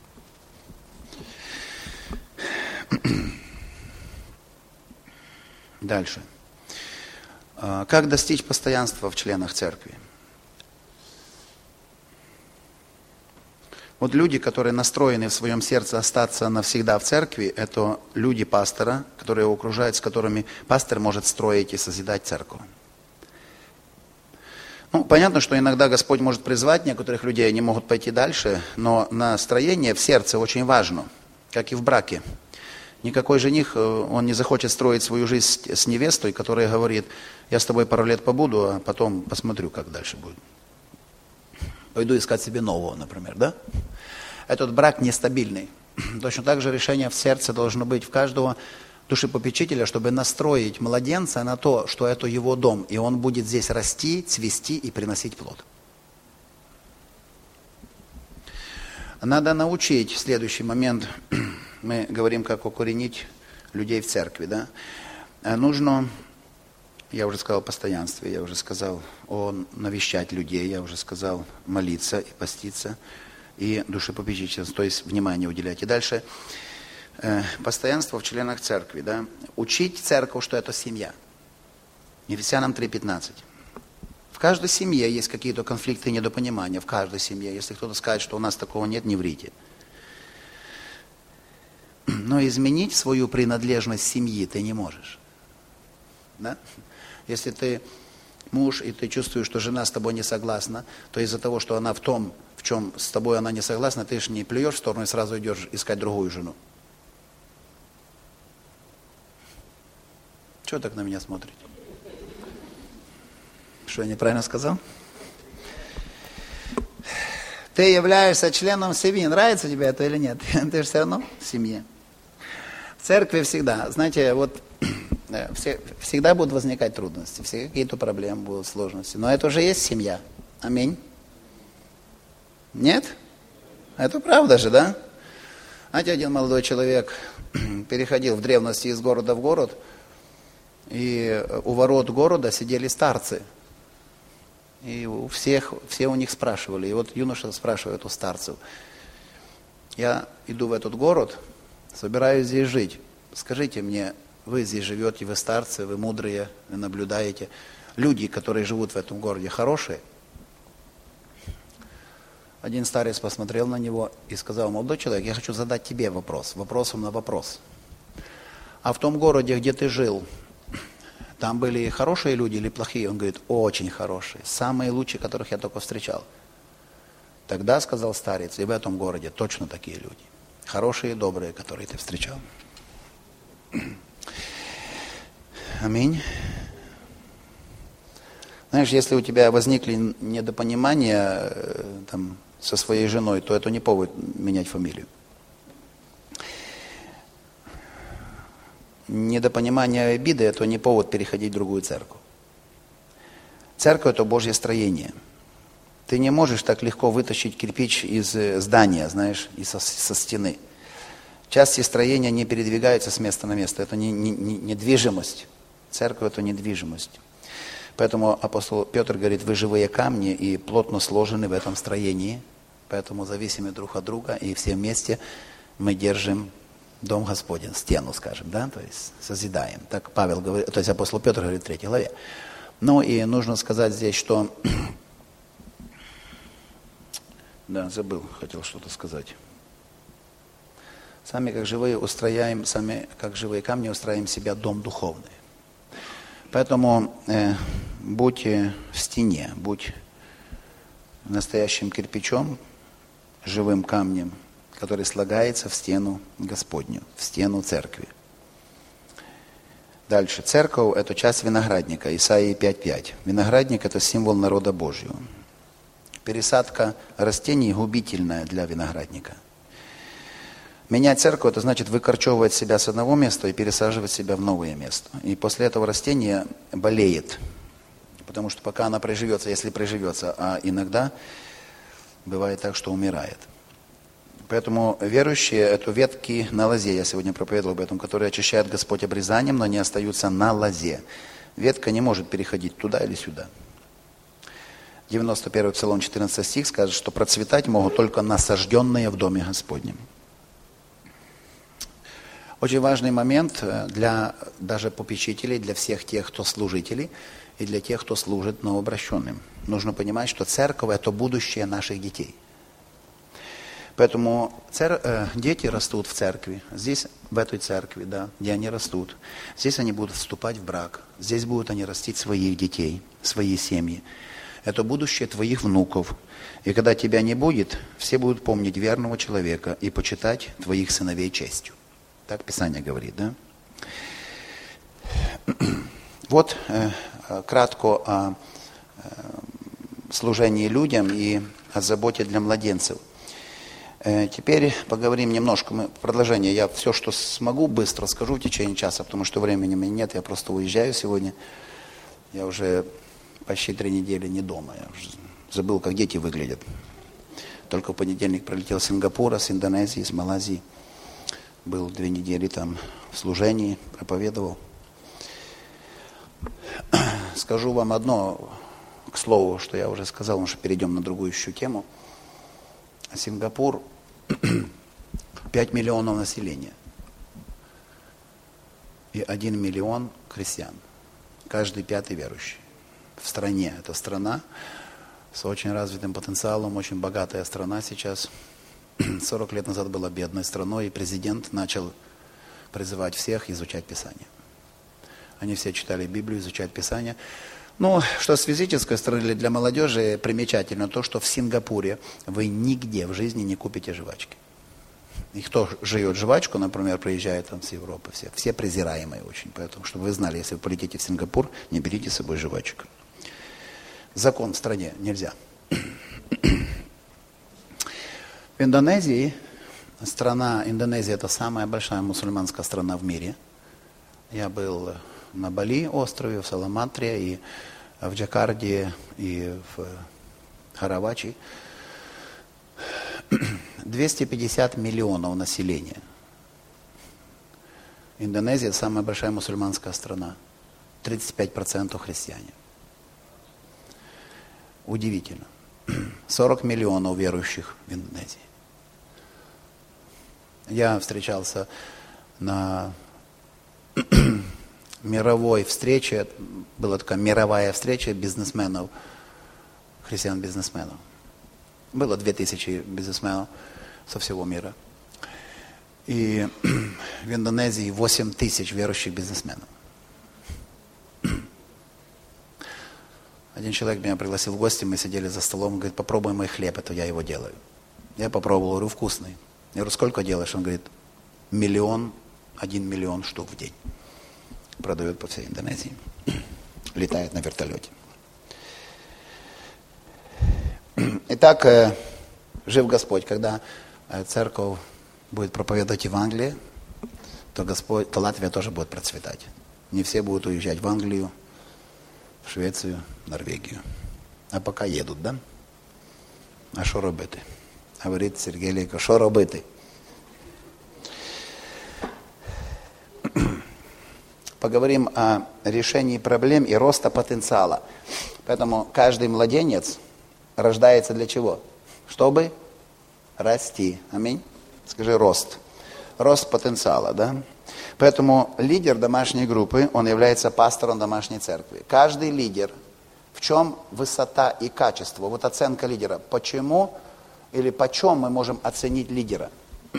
Speaker 1: Дальше. Как достичь постоянства в членах церкви? Вот люди, которые настроены в своем сердце остаться навсегда в церкви, это люди пастора, которые его окружают, с которыми пастор может строить и созидать церковь. Ну, понятно, что иногда Господь может призвать некоторых людей, они могут пойти дальше, но настроение в сердце очень важно, как и в браке. Никакой жених, он не захочет строить свою жизнь с невестой, которая говорит, я с тобой пару лет побуду, а потом посмотрю, как дальше будет. Пойду искать себе нового, например, да? Этот брак нестабильный. Точно так же решение в сердце должно быть в каждого душепопечителя, чтобы настроить младенца на то, что это его дом, и он будет здесь расти, цвести и приносить плод. Надо научить, следующий момент, мы говорим, как укоренить людей в церкви, да? Нужно... Я уже сказал о постоянстве, я уже сказал о навещать людей, я уже сказал молиться и поститься, и душепопечительство, то есть внимание уделять. И дальше э, постоянство в членах церкви, да? Учить церковь, что это семья. Ефесянам три пятнадцать. В каждой семье есть какие-то конфликты и недопонимания, в каждой семье. Если кто-то скажет, что у нас такого нет, не врите. Но изменить свою принадлежность семьи ты не можешь. Да? Если ты муж, и ты чувствуешь, что жена с тобой не согласна, то из-за того, что она в том, в чем с тобой она не согласна, ты же не плюешь в сторону и сразу идешь искать другую жену. Чего так на меня смотрите? Что, я неправильно сказал? Ты являешься членом семьи. Нравится тебе это или нет? Ты же все равно в семье. В церкви всегда, знаете, вот... Все, всегда будут возникать трудности, все какие-то проблемы будут, сложности. Но это уже есть семья. Аминь. Нет? Это правда же, да? Знаете, один молодой человек переходил в древности из города в город, и у ворот города сидели старцы. И у всех, все у них спрашивали. И вот юноша спрашивает у старцев: я иду в этот город, собираюсь здесь жить. Скажите мне, вы здесь живете, вы старцы, вы мудрые, вы наблюдаете. Люди, которые живут в этом городе, хорошие? Один старец посмотрел на него и сказал: молодой человек, я хочу задать тебе вопрос, вопросом на вопрос. А в том городе, где ты жил, там были хорошие люди или плохие? Он говорит: очень хорошие, самые лучшие, которых я только встречал. Тогда, сказал старец, и в этом городе точно такие люди. Хорошие и добрые, которые ты встречал. Аминь. Знаешь, если у тебя возникли недопонимания там, со своей женой, то это не повод менять фамилию. Недопонимание и обиды – это не повод переходить в другую церковь. Церковь – это Божье строение. Ты не можешь так легко вытащить кирпич из здания, знаешь, и со, со стены. Части строения не передвигаются с места на место. Это не, не, не недвижимость. Церковь – это недвижимость. Поэтому апостол Петр говорит: вы живые камни и плотно сложены в этом строении. Поэтому зависимы друг от друга, и все вместе мы держим Дом Господень, стену, скажем, да, то есть созидаем. Так Павел говорит, то есть апостол Петр говорит в третьей главе. Ну и нужно сказать здесь, что... Да, забыл, хотел что-то сказать. Сами как живые устрояем, сами как живые камни устраиваем себя дом духовный. Поэтому э, будь в стене, будь настоящим кирпичом, живым камнем, который слагается в стену Господню, в стену церкви. Дальше. Церковь – это часть виноградника, Исаии пять пять. Виноградник – это символ народа Божьего. Пересадка растений губительная для виноградника. Менять церковь – это значит выкорчевывать себя с одного места и пересаживать себя в новое место. И после этого растение болеет, потому что пока она приживется, если приживется, а иногда бывает так, что умирает. Поэтому верующие – это ветки на лозе, я сегодня проповедовал об этом, которые очищает Господь обрезанием, но не остаются на лозе. Ветка не может переходить туда или сюда. девяносто первый Псалом, четырнадцатый стих скажет, что процветать могут только насажденные в Доме Господнем. Очень важный момент для даже попечителей, для всех тех, кто служители, и для тех, кто служит новообращенным. Нужно понимать, что церковь – это будущее наших детей. Поэтому цер... э, дети растут в церкви, здесь, в этой церкви, да, где они растут. Здесь они будут вступать в брак, здесь будут они растить своих детей, свои семьи. Это будущее твоих внуков. И когда тебя не будет, все будут помнить верного человека и почитать твоих сыновей честью. Так Писание говорит, да? Вот э, кратко о э, служении людям и о заботе для младенцев. Теперь поговорим немножко, мы, продолжение, я все, что смогу, быстро скажу в течение часа, потому что времени у меня нет, я просто уезжаю сегодня. Я уже почти три недели не дома, я уже забыл, как дети выглядят. Только в понедельник прилетел с Сингапура, с Индонезии, с Малайзии. Был две недели там в служении, проповедовал. Скажу вам одно, к слову, что я уже сказал, потому что перейдем на другую еще тему. Сингапур пять миллионов населения и один миллион христиан. Каждый пятый верующий. В стране. Это страна с очень развитым потенциалом, очень богатая страна сейчас. сорок лет назад была бедной страной, и президент начал призывать всех изучать Писание. Они все читали Библию, изучать Писание. Ну, что с физической стороны для молодежи примечательно то, что в Сингапуре вы нигде в жизни не купите жвачки. И кто жует жвачку, например, приезжает там с Европы, все, все презираемые очень. Поэтому, чтобы вы знали, если вы полетите в Сингапур, не берите с собой жвачек. Закон в стране нельзя. В Индонезии, страна, Индонезия это самая большая мусульманская страна в мире. Я был на Бали острове, в Саламатре, и в Джакарте, и в Харавачи. двести пятьдесят миллионов населения. Индонезия самая большая мусульманская страна. тридцать пять процентов христиане. Удивительно. сорок миллионов верующих в Индонезии. Я встречался на мировой встрече, была такая мировая встреча бизнесменов, христиан-бизнесменов. Было две тысячи бизнесменов со всего мира. И в Индонезии восемь тысяч верующих бизнесменов. Один человек меня пригласил в гости, мы сидели за столом, он говорит, попробуй мой хлеб, это я его делаю. Я попробовал, говорю, вкусный. Я говорю, сколько делаешь? Он говорит, миллион, один миллион штук в день. Продает по всей Индонезии. Летает на вертолете. Итак, жив Господь, когда церковь будет проповедовать Евангелие, то, Господь, то Латвия тоже будет процветать. Не все будут уезжать в Англию, в Швецию, Норвегию. А пока едут, да? А що робити? Говорит Сергей Лейко, що робити? Поговорим о решении проблем и роста потенциала. Поэтому каждый младенец рождается для чего? Чтобы расти. Аминь. Скажи рост. Рост потенциала, да? Поэтому лидер домашней группы, он является пастором домашней церкви. Каждый лидер, в чем высота и качество? Вот оценка лидера. Почему или почем мы можем оценить лидера?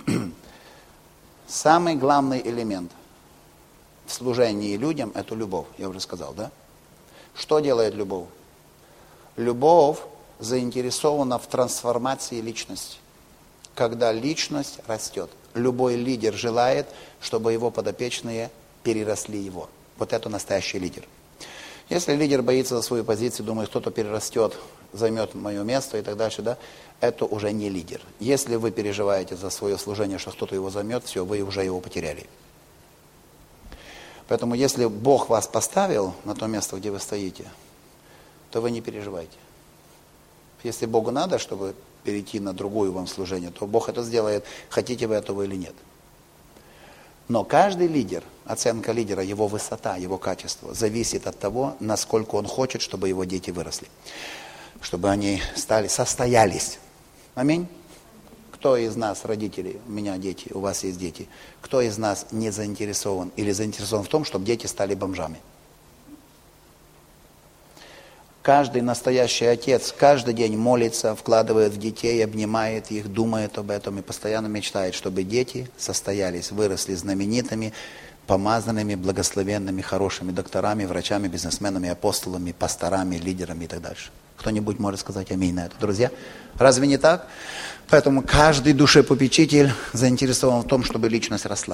Speaker 1: Самый главный элемент в служении людям – это любовь. Я уже сказал, да? Что делает любовь? Любовь заинтересована в трансформации личности. Когда личность растет. Любой лидер желает, чтобы его подопечные переросли его. Вот это настоящий лидер. Если лидер боится за свою позицию, думает, кто-то перерастет, займет мое место и так дальше, да, это уже не лидер. Если вы переживаете за свое служение, что кто-то его займет, все, вы уже его потеряли. Поэтому если Бог вас поставил на то место, где вы стоите, то вы не переживайте. Если Богу надо, чтобы перейти на другое вам служение, то Бог это сделает, хотите вы этого или нет. Но каждый лидер, оценка лидера, его высота, его качество, зависит от того, насколько он хочет, чтобы его дети выросли. Чтобы они стали, состоялись. Аминь. Кто из нас, родителей, у меня дети, у вас есть дети, кто из нас не заинтересован или заинтересован в том, чтобы дети стали бомжами? Каждый настоящий отец каждый день молится, вкладывает в детей, обнимает их, думает об этом и постоянно мечтает, чтобы дети состоялись, выросли знаменитыми, помазанными, благословенными, хорошими докторами, врачами, бизнесменами, апостолами, пасторами, лидерами и так дальше. Кто-нибудь может сказать аминь на это, друзья? Разве не так? Поэтому каждый душепопечитель заинтересован в том, чтобы личность росла.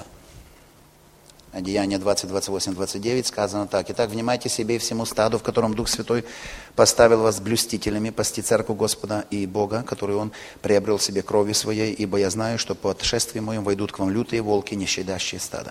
Speaker 1: Деяния двадцать, двадцать восемь, двадцать девять сказано так. Итак, внимайте себе и всему стаду, в котором Дух Святой поставил вас блюстителями, пасти церковь Господа и Бога, которую Он приобрел себе кровью своей, ибо я знаю, что по отшествии моем войдут к вам лютые волки, не щадящие стада.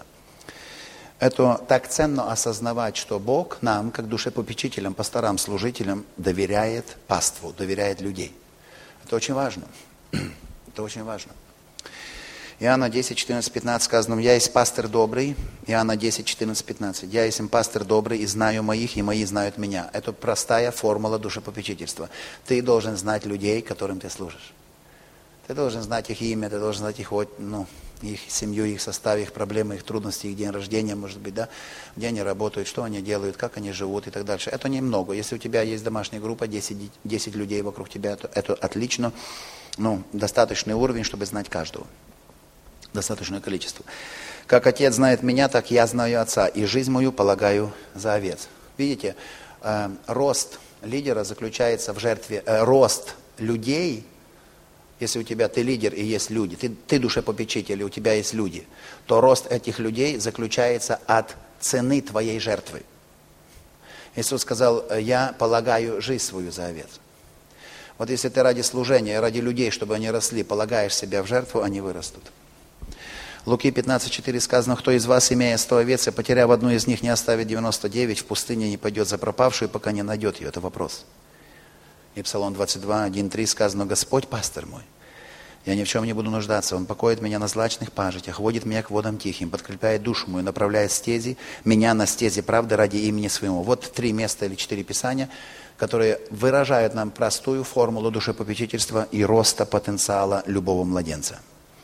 Speaker 1: Это так ценно осознавать, что Бог нам, как душепопечителям, пасторам, служителям, доверяет паству, доверяет людей. Это очень важно. Это очень важно. Иоанна десять, четырнадцать, пятнадцать сказано, я есть пастырь добрый. Иоанна десять, четырнадцать, пятнадцать. Я есть пастырь добрый и знаю моих, и мои знают меня. Это простая формула душепопечительства. Ты должен знать людей, которым ты служишь. Ты должен знать их имя, ты должен знать их, ну, их семью, их состав, их проблемы, их трудности, их день рождения, может быть, да, где они работают, что они делают, как они живут и так дальше. Это немного. Если у тебя есть домашняя группа, десять, десять людей вокруг тебя, то это отлично. Ну, достаточный уровень, чтобы знать каждого. Достаточное количество. Как отец знает меня, так я знаю отца, и жизнь мою полагаю за овец. Видите, э, рост лидера заключается в жертве, э, рост людей, если у тебя ты лидер и есть люди, ты, ты душепопечитель, и у тебя есть люди, то рост этих людей заключается от цены твоей жертвы. Иисус сказал, я полагаю жизнь свою за овец. Вот если ты ради служения, ради людей, чтобы они росли, полагаешь себя в жертву, они вырастут. Луки пятнадцать, четыре сказано, кто из вас, имея сто овец, и потеряв одну из них, не оставит девяносто девять, в пустыне не пойдет за пропавшую, пока не найдет ее. Это вопрос. И Псалом двадцать два, один, три сказано, Господь пастырь мой, Я ни в чем не буду нуждаться. Он покоит меня на злачных пажитях, водит меня к водам тихим, подкрепляет душу мою, направляет стези, меня на стези правды ради имени своему. Вот три места или четыре писания, которые выражают нам простую формулу душепопечительства и роста потенциала любого младенца.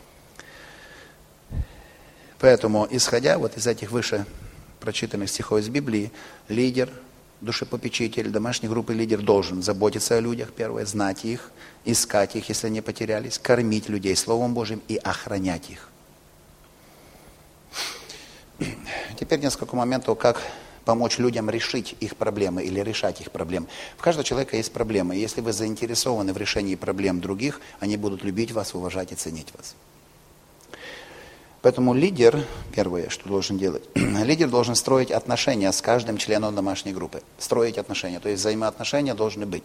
Speaker 1: Поэтому, исходя вот из этих выше прочитанных стихов из Библии, лидер, душепопечитель, домашней группы лидер должен заботиться о людях, первое, знать их, искать их, если они потерялись, кормить людей Словом Божьим и охранять их. Теперь несколько моментов, как помочь людям решить их проблемы или решать их проблемы. У каждого человека есть проблемы. И если вы заинтересованы в решении проблем других, они будут любить вас, уважать и ценить вас. Поэтому лидер, первое, что должен делать, лидер должен строить отношения с каждым членом домашней группы. Строить отношения, то есть взаимоотношения должны быть.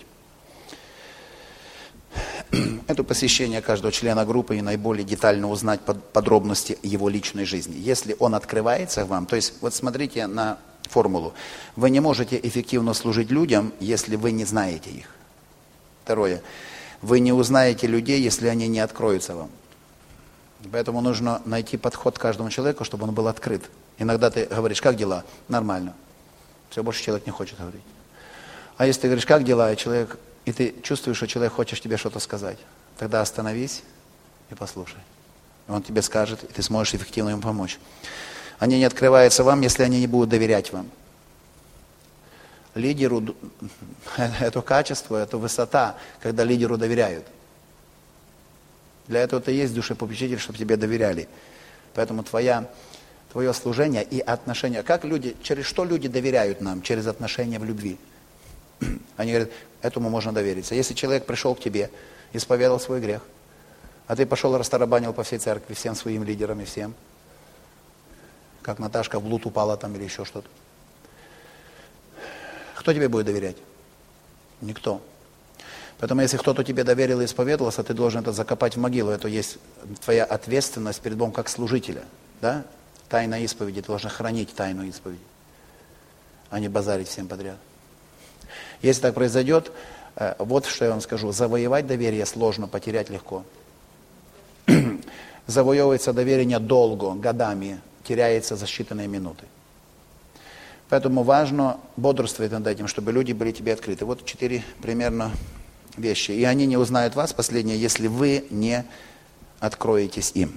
Speaker 1: Это посещение каждого члена группы и наиболее детально узнать подробности его личной жизни. Если он открывается вам, то есть вот смотрите на формулу. Вы не можете эффективно служить людям, если вы не знаете их. Второе. Вы не узнаете людей, если они не откроются вам. Поэтому нужно найти подход к каждому человеку, чтобы он был открыт. Иногда ты говоришь, как дела? Нормально. Все, больше человек не хочет говорить. А если ты говоришь, как дела, и человек, и ты чувствуешь, что человек хочет тебе что-то сказать, тогда остановись и послушай. Он тебе скажет, и ты сможешь эффективно ему помочь. Они не открываются вам, если они не будут доверять вам. Лидеру, это качество, это высота, когда лидеру доверяют. Для этого ты есть душепопечитель, чтобы тебе доверяли. Поэтому твоя, твое служение и отношения. Как люди, через что люди доверяют нам? Через отношения в любви. Они говорят, этому можно довериться. Если человек пришел к тебе, исповедал свой грех, а ты пошел и растарабанил по всей церкви, всем своим лидерам и всем, как Наташка в блуд упала там или еще что-то. Кто тебе будет доверять? Никто. Поэтому если кто-то тебе доверил и исповедовался, ты должен это закопать в могилу. Это есть твоя ответственность перед Богом как служителя. Да? Тайна исповеди. Ты должен хранить тайну исповеди, а не базарить всем подряд. Если так произойдет, вот что я вам скажу. Завоевать доверие сложно, потерять легко. Завоевывается доверие долго, годами, теряется за считанные минуты. Поэтому важно бодрствовать над этим, чтобы люди были тебе открыты. Вот четыре примерно вещи. И они не узнают вас, последнее, если вы не откроетесь им.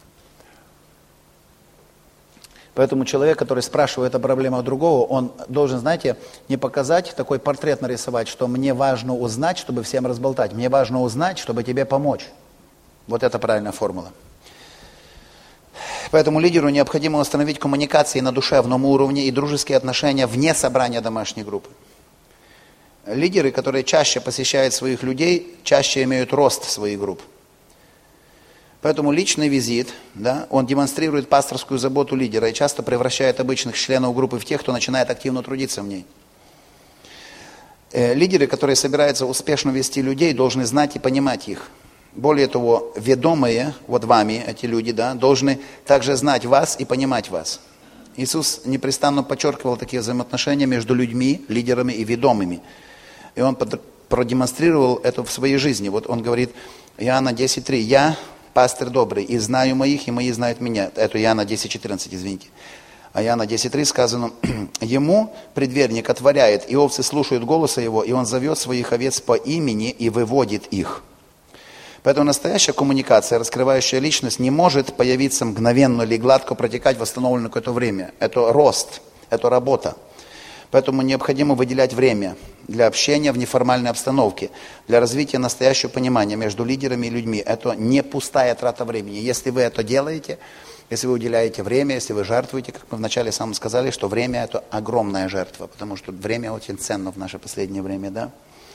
Speaker 1: Поэтому человек, который спрашивает о проблемах другого, он должен, знаете, не показать, такой портрет нарисовать, что мне важно узнать, чтобы всем разболтать. Мне важно узнать, чтобы тебе помочь. Вот это правильная формула. Поэтому лидеру необходимо установить коммуникации на душевном уровне и дружеские отношения вне собрания домашней группы. Лидеры, которые чаще посещают своих людей, чаще имеют рост своих групп. Поэтому личный визит, да, он демонстрирует пасторскую заботу лидера и часто превращает обычных членов группы в тех, кто начинает активно трудиться в ней. Лидеры, которые собираются успешно вести людей, должны знать и понимать их. Более того, ведомые, вот вами, эти люди, да, должны также знать вас и понимать вас. Иисус непрестанно подчеркивал такие взаимоотношения между людьми, лидерами и ведомыми. И он продемонстрировал это в своей жизни. Вот он говорит, Иоанна десять три, «Я пастырь добрый, и знаю моих, и мои знают меня». Это Иоанна десять четырнадцать, извините. А Иоанна десять три сказано, «Ему предверник отворяет, и овцы слушают голоса его, и он зовет своих овец по имени и выводит их». Поэтому настоящая коммуникация, раскрывающая личность, не может появиться мгновенно или гладко протекать в восстановленное какое-то время. Это рост, это работа. Поэтому необходимо выделять время для общения в неформальной обстановке, для развития настоящего понимания между лидерами и людьми. Это не пустая трата времени. Если вы это делаете, если вы уделяете время, если вы жертвуете, как мы вначале сам сказали, что время – это огромная жертва, потому что время очень ценно в наше последнее время, да?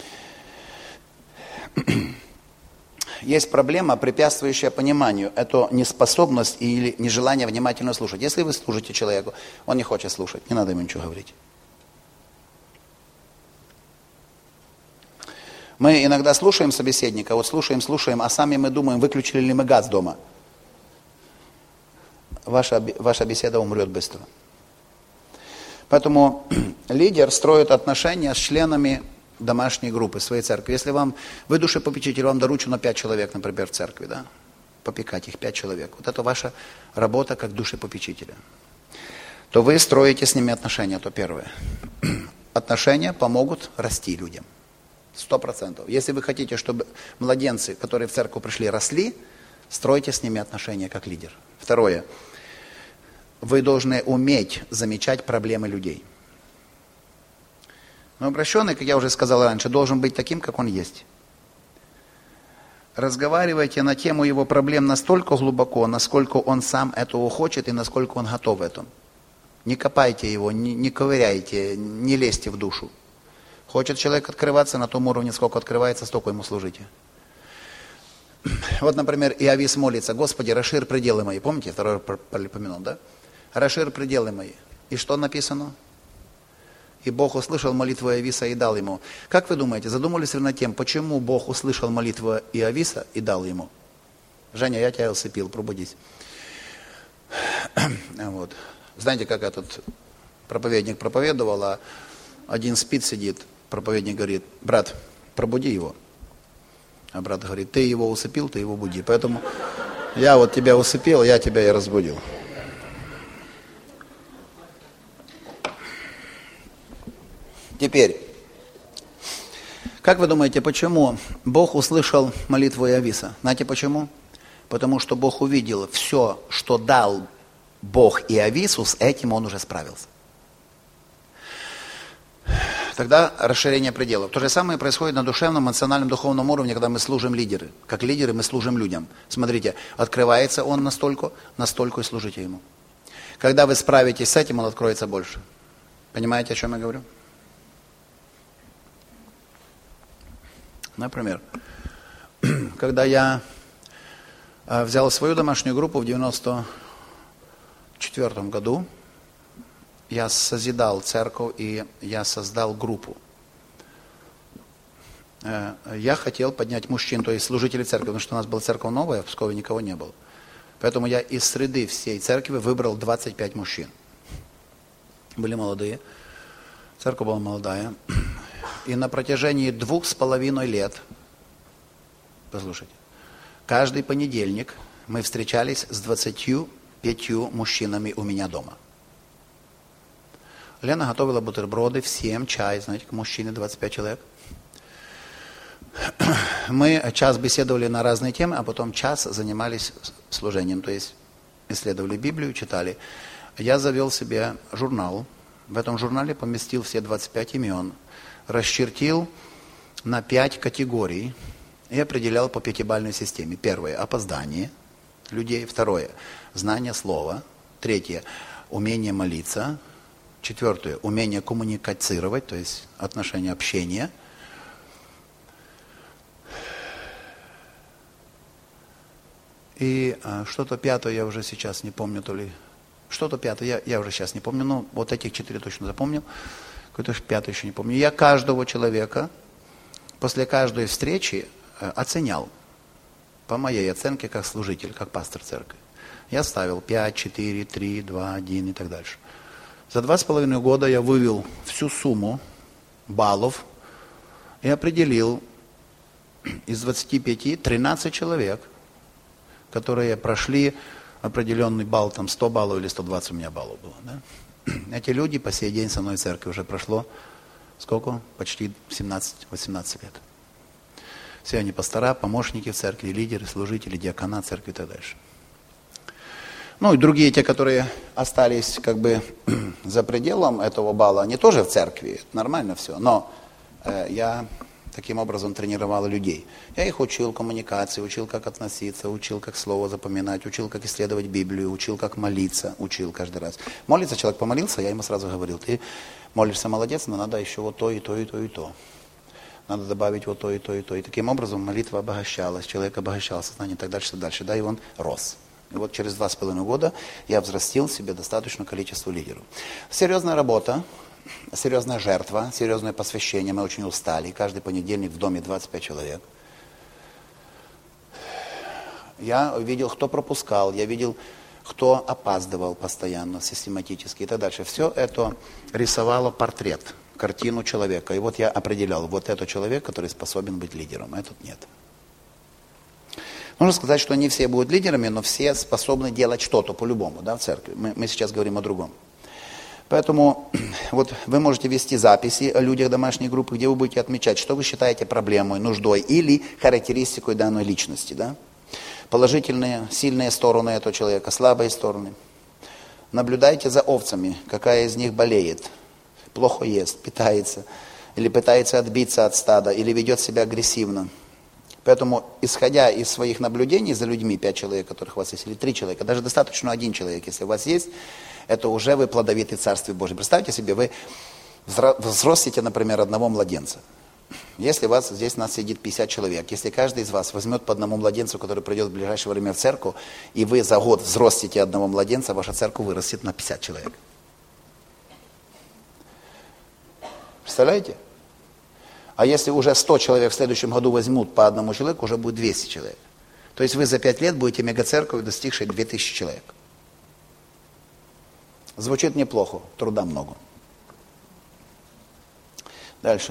Speaker 1: Есть проблема, препятствующая пониманию. Это неспособность или нежелание внимательно слушать. Если вы служите человеку, он не хочет слушать, не надо ему ничего говорить. Мы иногда слушаем собеседника, вот слушаем, слушаем, а сами мы думаем, выключили ли мы газ дома. Ваша, ваша беседа умрет быстро. Поэтому лидер строит отношения с членами домашние группы своей церкви. Если вам, вы душепопечитель, вам доручено пять человек, например, в церкви, да? Попекать их пять человек. Вот это ваша работа как душепопечителя. То вы строите с ними отношения, то первое. Отношения помогут расти людям. Сто процентов. Если вы хотите, чтобы младенцы, которые в церковь пришли, росли, стройте с ними отношения как лидер. Второе. Вы должны уметь замечать проблемы людей. Но обращенный, как я уже сказал раньше, должен быть таким, как он есть. Разговаривайте на тему его проблем настолько глубоко, насколько он сам этого хочет и насколько он готов в этом. Не копайте его, не, не ковыряйте, не лезьте в душу. Хочет человек открываться на том уровне, сколько открывается, столько ему служите. Вот, например, Иовис молится: Господи, расширь пределы мои. Помните, второй упомянул, да? Расширь пределы мои. И что написано? И Бог услышал молитву Иовиса и дал ему. Как вы думаете, задумались ли над тем, почему Бог услышал молитву Иовиса и дал ему? Женя, я тебя усыпил, пробудись. Вот. Знаете, как этот проповедник проповедовал, а один спит, сидит, проповедник говорит: брат, пробуди его. А брат говорит: ты его усыпил, ты его буди. Поэтому я вот тебя усыпил, я тебя и разбудил. Теперь, как вы думаете, почему Бог услышал молитву Иовиса? Знаете почему? Потому что Бог увидел все, что дал Бог Иовису, с этим он уже справился. Тогда расширение пределов. То же самое происходит на душевном, эмоциональном, духовном уровне, когда мы служим лидеры. Как лидеры мы служим людям. Смотрите, открывается он настолько, настолько и служите ему. Когда вы справитесь с этим, он откроется больше. Понимаете, о чем я говорю? Например, когда я взял свою домашнюю группу в девяносто четвёртом году, я созидал церковь и я создал группу. Я хотел поднять мужчин, то есть служителей церкви, потому что у нас была церковь новая, в Пскове никого не было. Поэтому я из среды всей церкви выбрал двадцать пять мужчин. Были молодые, церковь была молодая. И на протяжении двух с половиной лет, послушайте, каждый понедельник мы встречались с двадцатью пятью мужчинами у меня дома. Лена готовила бутерброды, всем чай, знаете, к мужчине двадцать пять человек. Мы час беседовали на разные темы, а потом час занимались служением, то есть исследовали Библию, читали. Я завел себе журнал, в этом журнале поместил все двадцать пять имен, расчертил на пять категорий и определял по пятибалльной системе. Первое – опоздание людей. Второе – знание слова. Третье – умение молиться. Четвертое – умение коммуникацировать, то есть отношение общения. И а, что-то пятое, я уже сейчас не помню, то ли... Что-то пятое, я, я уже сейчас не помню, но вот этих четыре точно запомнил. Какой-то пятый еще не помню. Я каждого человека после каждой встречи оценял по моей оценке как служитель, как пастор церкви. Я ставил пять, четыре, три, два, один и так дальше. За два с половиной года я вывел всю сумму баллов и определил из двадцати пяти тринадцать человек, которые прошли определенный балл, там сто баллов или сто двадцать у меня баллов было. Да? Эти люди по сей день со мной в церкви уже прошло сколько? Почти семнадцать-восемнадцать лет. Все они пастора, помощники в церкви, лидеры, служители, диакона церкви и так дальше. Ну и другие, те, которые остались как бы за пределом этого балла, они тоже в церкви, нормально все. Но э, я таким образом тренировал людей. Я их учил коммуникации, учил, как относиться, учил, как слово запоминать, учил, как исследовать Библию, учил, как молиться, учил каждый раз. Молится человек, помолился, я ему сразу говорил: ты молишься, молодец, но надо еще вот то, и то, и то, и то. Надо добавить вот то, и то, и то. И таким образом молитва обогащалась, человек обогащал сознание и так дальше, и так дальше. Да, и он рос. И вот через два с половиной года я взрастил себе достаточное количество лидеров. Серьезная работа, серьезная жертва, серьезное посвящение. Мы очень устали. Каждый понедельник в доме двадцать пять человек. Я видел, кто пропускал, я видел, кто опаздывал постоянно, систематически и так дальше. Все это рисовало портрет картину человека. И вот я определял, вот этот человек, который способен быть лидером, а этот нет. Нужно сказать, что не все будут лидерами, но все способны делать что-то по-любому, да, в церкви. Мы, мы сейчас говорим о другом. Поэтому вот вы можете вести записи о людях домашней группы, где вы будете отмечать, что вы считаете проблемой, нуждой или характеристикой данной личности. Да? Положительные, сильные стороны этого человека, слабые стороны. Наблюдайте за овцами, какая из них болеет, плохо ест, питается, или пытается отбиться от стада, или ведет себя агрессивно. Поэтому, исходя из своих наблюдений за людьми, пять человек, которых у вас есть, или три человека, даже достаточно один человек, если у вас есть, это уже вы плодовитый в Царстве Божьем. Представьте себе, вы взростите, например, одного младенца. Если у вас здесь у нас сидит пятьдесят человек, если каждый из вас возьмет по одному младенцу, который придет в ближайшее время в церковь, и вы за год взростите одного младенца, ваша церковь вырастет на пятьдесят человек. Представляете? А если уже сто человек в следующем году возьмут по одному человеку, уже будет двести человек. То есть вы за пять лет будете мегацерковью, достигшей две тысячи человек. Звучит неплохо, труда много. Дальше.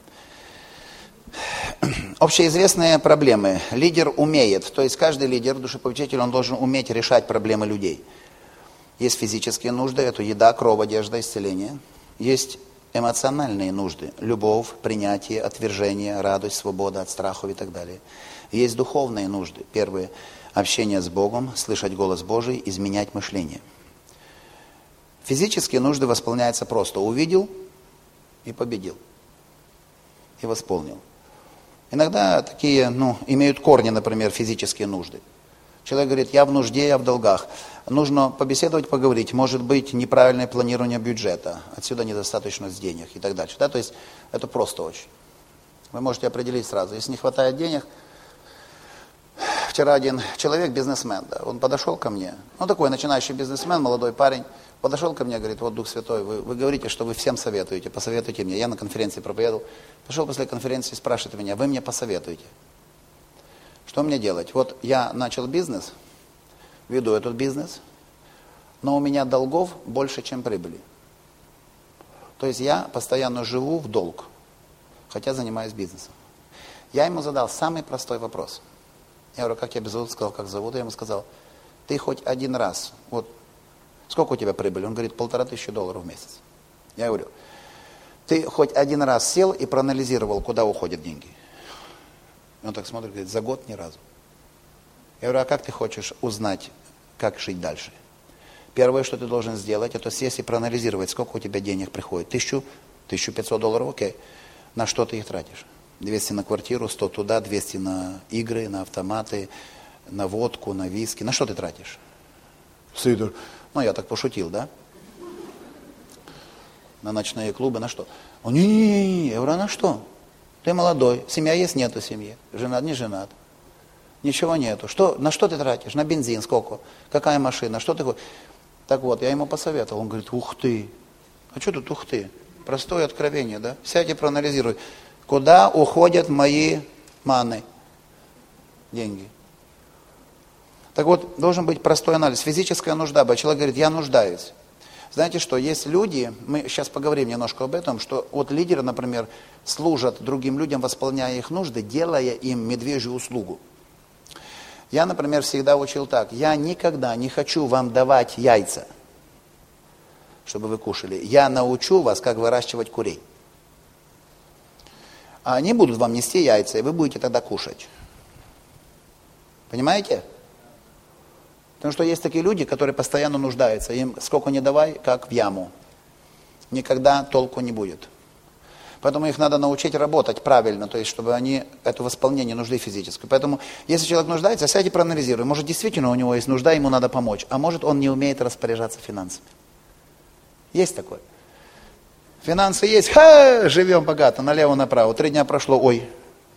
Speaker 1: Общеизвестные проблемы. Лидер умеет, то есть каждый лидер, душеповещатель, он должен уметь решать проблемы людей. Есть физические нужды, это еда, кровь, одежда, исцеление. Есть эмоциональные нужды, любовь, принятие, отвержение, радость, свобода от страхов и так далее. Есть духовные нужды. Первые – общение с Богом, слышать голос Божий, изменять мышление. Физические нужды восполняются просто. Увидел и победил. И восполнил. Иногда такие, ну, имеют корни, например, физические нужды. Человек говорит, я в нужде, я в долгах. Нужно побеседовать, поговорить. Может быть, неправильное планирование бюджета. Отсюда недостаточность денег и так дальше. Да? То есть это просто очень. Вы можете определить сразу. Если не хватает денег, вчера один человек, бизнесмен, да, он подошел ко мне. Ну, такой начинающий бизнесмен, молодой парень. Подошел ко мне, говорит, вот Дух Святой, вы, вы говорите, что вы всем советуете, посоветуйте мне. Я на конференции проповедовал. Пошел после конференции, спрашивает меня, вы мне посоветуете. Что мне делать? Вот я начал бизнес, веду этот бизнес, но у меня долгов больше, чем прибыли. То есть я постоянно живу в долг, хотя занимаюсь бизнесом. Я ему задал самый простой вопрос. Я говорю, как тебя зовут? Сказал, как зовут? Я ему сказал, ты хоть один раз, вот сколько у тебя прибыли? Он говорит, полтора тысячи долларов в месяц. Я говорю, ты хоть один раз сел и проанализировал, куда уходят деньги? И он так смотрит, говорит, за год ни разу. Я говорю, а как ты хочешь узнать, как жить дальше? Первое, что ты должен сделать, это сесть и проанализировать, сколько у тебя денег приходит. Тысячу, тысячу пятьсот долларов, окей. На что ты их тратишь? двести на квартиру, сто туда, двести на игры, на автоматы, на водку, на виски. На что ты тратишь? Сидор. Ну, я так пошутил, да? На ночные клубы, на что? Он, не-не-не, я говорю, а на что? Ты молодой, семья есть, нету семьи. Женат, не женат. Ничего нету. Что, на что ты тратишь? На бензин сколько? Какая машина? Что ты хочешь? Так вот, я ему посоветовал. Он говорит, ух ты. А что тут ух ты? Простое откровение, да? Сядь и проанализируй. Куда уходят мои маны? Деньги. Так вот, должен быть простой анализ. Физическая нужда. Человек говорит, я нуждаюсь. Знаете что, есть люди, мы сейчас поговорим немножко об этом, что вот лидеры, например, служат другим людям, восполняя их нужды, делая им медвежью услугу. Я, например, всегда учил так, я никогда не хочу вам давать яйца, чтобы вы кушали. Я научу вас, как выращивать курей. А они будут вам нести яйца, и вы будете тогда кушать. Понимаете? Потому что есть такие люди, которые постоянно нуждаются. Им сколько не давай, как в яму. Никогда толку не будет. Поэтому их надо научить работать правильно, то есть, чтобы они, это восполнение нужды физической. Поэтому, если человек нуждается, сядь и проанализируй. Может, действительно у него есть нужда, ему надо помочь. А может, он не умеет распоряжаться финансами. Есть такое. Финансы есть, ха, живем богато, налево-направо. Три дня прошло, ой,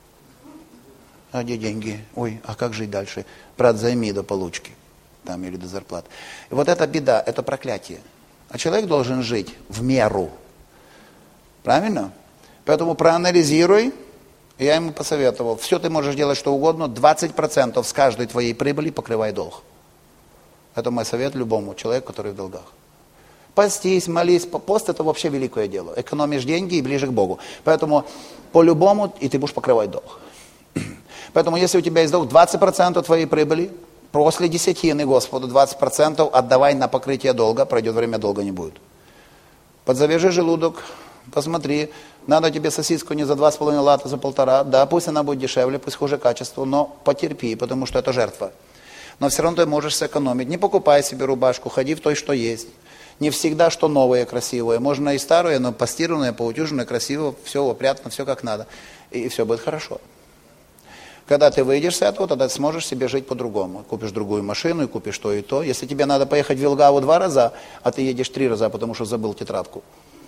Speaker 1: а где деньги? Ой, а как жить дальше? Брат, займи до получки. Там, или до зарплаты. И вот это беда, это проклятие. А человек должен жить в меру. Правильно? Поэтому проанализируй. Я ему посоветовал. Все ты можешь делать что угодно. двадцать процентов с каждой твоей прибыли покрывай долг. Это мой совет любому человеку, который в долгах. Постись, молись. Пост это вообще великое дело. Экономишь деньги и ближе к Богу. Поэтому по-любому и ты будешь покрывать долг. Поэтому если у тебя есть долг двадцать процентов твоей прибыли, после десятины Господу двадцать процентов отдавай на покрытие долга, пройдет время, долга не будет. Подзавяжи желудок, посмотри, надо тебе сосиску не за два с половиной лата, за полтора, да, пусть она будет дешевле, пусть хуже качество, но потерпи, потому что это жертва. Но все равно ты можешь сэкономить. Не покупай себе рубашку, ходи в той, что есть. Не всегда, что новое, красивое. Можно и старое, но постиранное, поутюженное, красиво, все опрятно, все как надо. И все будет хорошо. Когда ты выйдешь с этого, тогда сможешь себе жить по-другому. Купишь другую машину и купишь то и то. Если тебе надо поехать в Вилгаву два раза, а ты едешь три раза, потому что забыл тетрадку,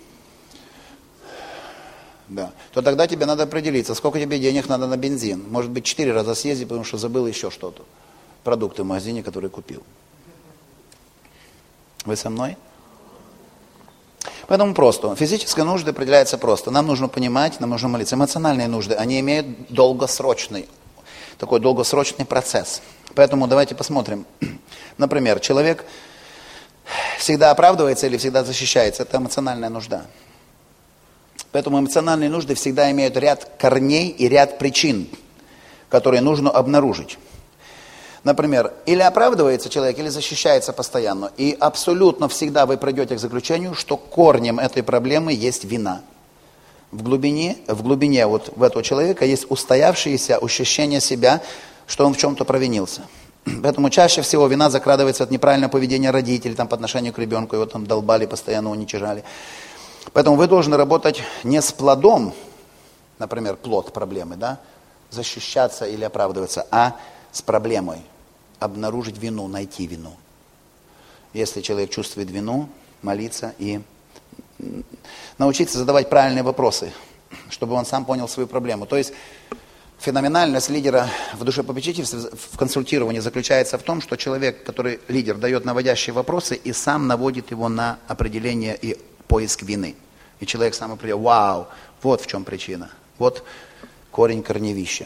Speaker 1: да, то тогда тебе надо определиться, сколько тебе денег надо на бензин. Может быть, четыре раза съезди, потому что забыл еще что-то. Продукты в магазине, которые купил. Вы со мной? Поэтому просто. Физические нужды определяются просто. Нам нужно понимать, нам нужно молиться. Эмоциональные нужды, они имеют долгосрочный, такой долгосрочный процесс. Поэтому давайте посмотрим. Например, человек всегда оправдывается или всегда защищается. Это эмоциональная нужда. Поэтому эмоциональные нужды всегда имеют ряд корней и ряд причин, которые нужно обнаружить. Например, или оправдывается человек, или защищается постоянно. И абсолютно всегда вы придете к заключению, что корнем этой проблемы есть вина. В глубине, в глубине вот в этого человека есть устоявшееся ощущение себя, что он в чем-то провинился. Поэтому чаще всего вина закрадывается от неправильного поведения родителей там, по отношению к ребенку, его там долбали, постоянно уничижали. Поэтому вы должны работать не с плодом, например, плод проблемы, да, защищаться или оправдываться, а с проблемой. Обнаружить вину, найти вину. Если человек чувствует вину, молиться и научиться задавать правильные вопросы, чтобы он сам понял свою проблему. То есть феноменальность лидера в душепопечительстве, в консультировании заключается в том, что человек, который лидер, дает наводящие вопросы и сам наводит его на определение и поиск вины. И человек сам определяет, вау, вот в чем причина, вот корень корневища.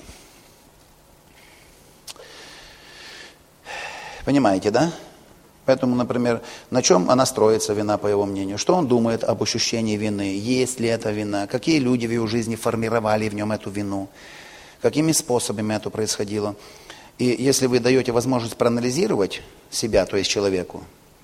Speaker 1: Понимаете, да? Поэтому, например, на чем она строится, вина, по его мнению? Что он думает об ощущении вины? Есть ли это вина? Какие люди в его жизни формировали в нем эту вину? Какими способами это происходило? И если вы даете возможность проанализировать себя, то есть человеку,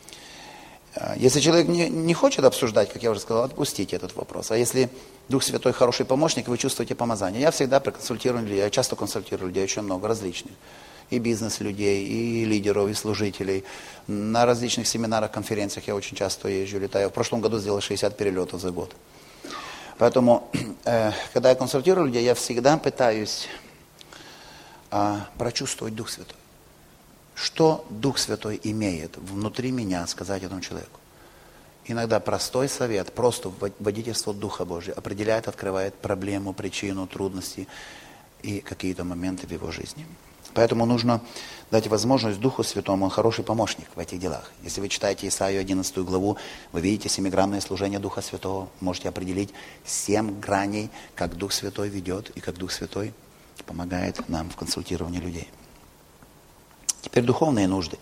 Speaker 1: если человек не, не хочет обсуждать, как я уже сказал, отпустите этот вопрос. А если Дух Святой хороший помощник, вы чувствуете помазание. Я всегда проконсультирую людей, я часто консультирую людей, очень много различных. И бизнес-людей, и лидеров, и служителей. На различных семинарах, конференциях я очень часто езжу, летаю. В прошлом году сделал шестьдесят перелетов за год. Поэтому, э, когда я консультирую людей, я всегда пытаюсь э, прочувствовать Дух Святой. Что Дух Святой имеет внутри меня сказать этому человеку. Иногда простой совет, просто водительство Духа Божьего определяет, открывает проблему, причину, трудности и какие-то моменты в его жизни. Поэтому нужно дать возможность Духу Святому, он хороший помощник в этих делах. Если вы читаете Исаию одиннадцатую главу, вы видите семигранное служение Духа Святого, можете определить семь граней, как Дух Святой ведет и как Дух Святой помогает нам в консультировании людей. Теперь духовные нужды.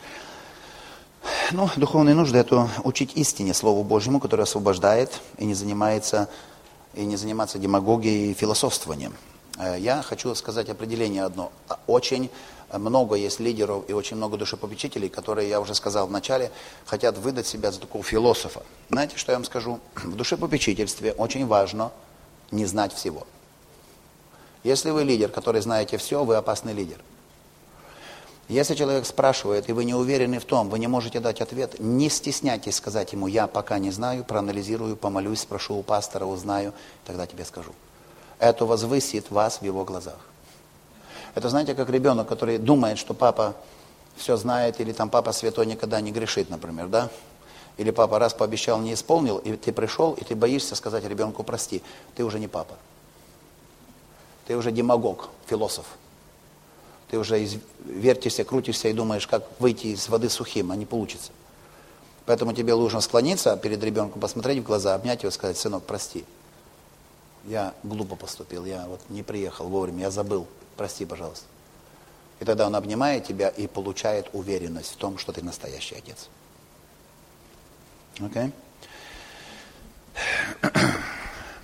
Speaker 1: Ну, духовные нужды – это учить истине, Слову Божьему, которое освобождает и не занимается, и не заниматься демагогией и философствованием. Я хочу сказать определение одно. Очень много есть лидеров и очень много душепопечителей, которые, я уже сказал в начале, хотят выдать себя за такого философа. Знаете, что я вам скажу? В душепопечительстве очень важно не знать всего. Если вы лидер, который знаете все, вы опасный лидер. Если человек спрашивает, и вы не уверены в том, вы не можете дать ответ, не стесняйтесь сказать ему, я пока не знаю, проанализирую, помолюсь, спрошу у пастора, узнаю, тогда тебе скажу. Это возвысит вас в его глазах. Это, знаете, как ребенок, который думает, что папа все знает, или там папа святой никогда не грешит, например, да? Или папа раз пообещал, не исполнил, и ты пришел, и ты боишься сказать ребенку прости. Ты уже не папа. Ты уже демагог, философ. Ты уже из... вертишься, крутишься и думаешь, как выйти из воды сухим, а не получится. Поэтому тебе нужно склониться перед ребенком, посмотреть в глаза, обнять его и сказать, сынок, прости. Я глупо поступил, я вот не приехал вовремя, я забыл, прости, пожалуйста. И тогда он обнимает тебя и получает уверенность в том, что ты настоящий отец. Okay?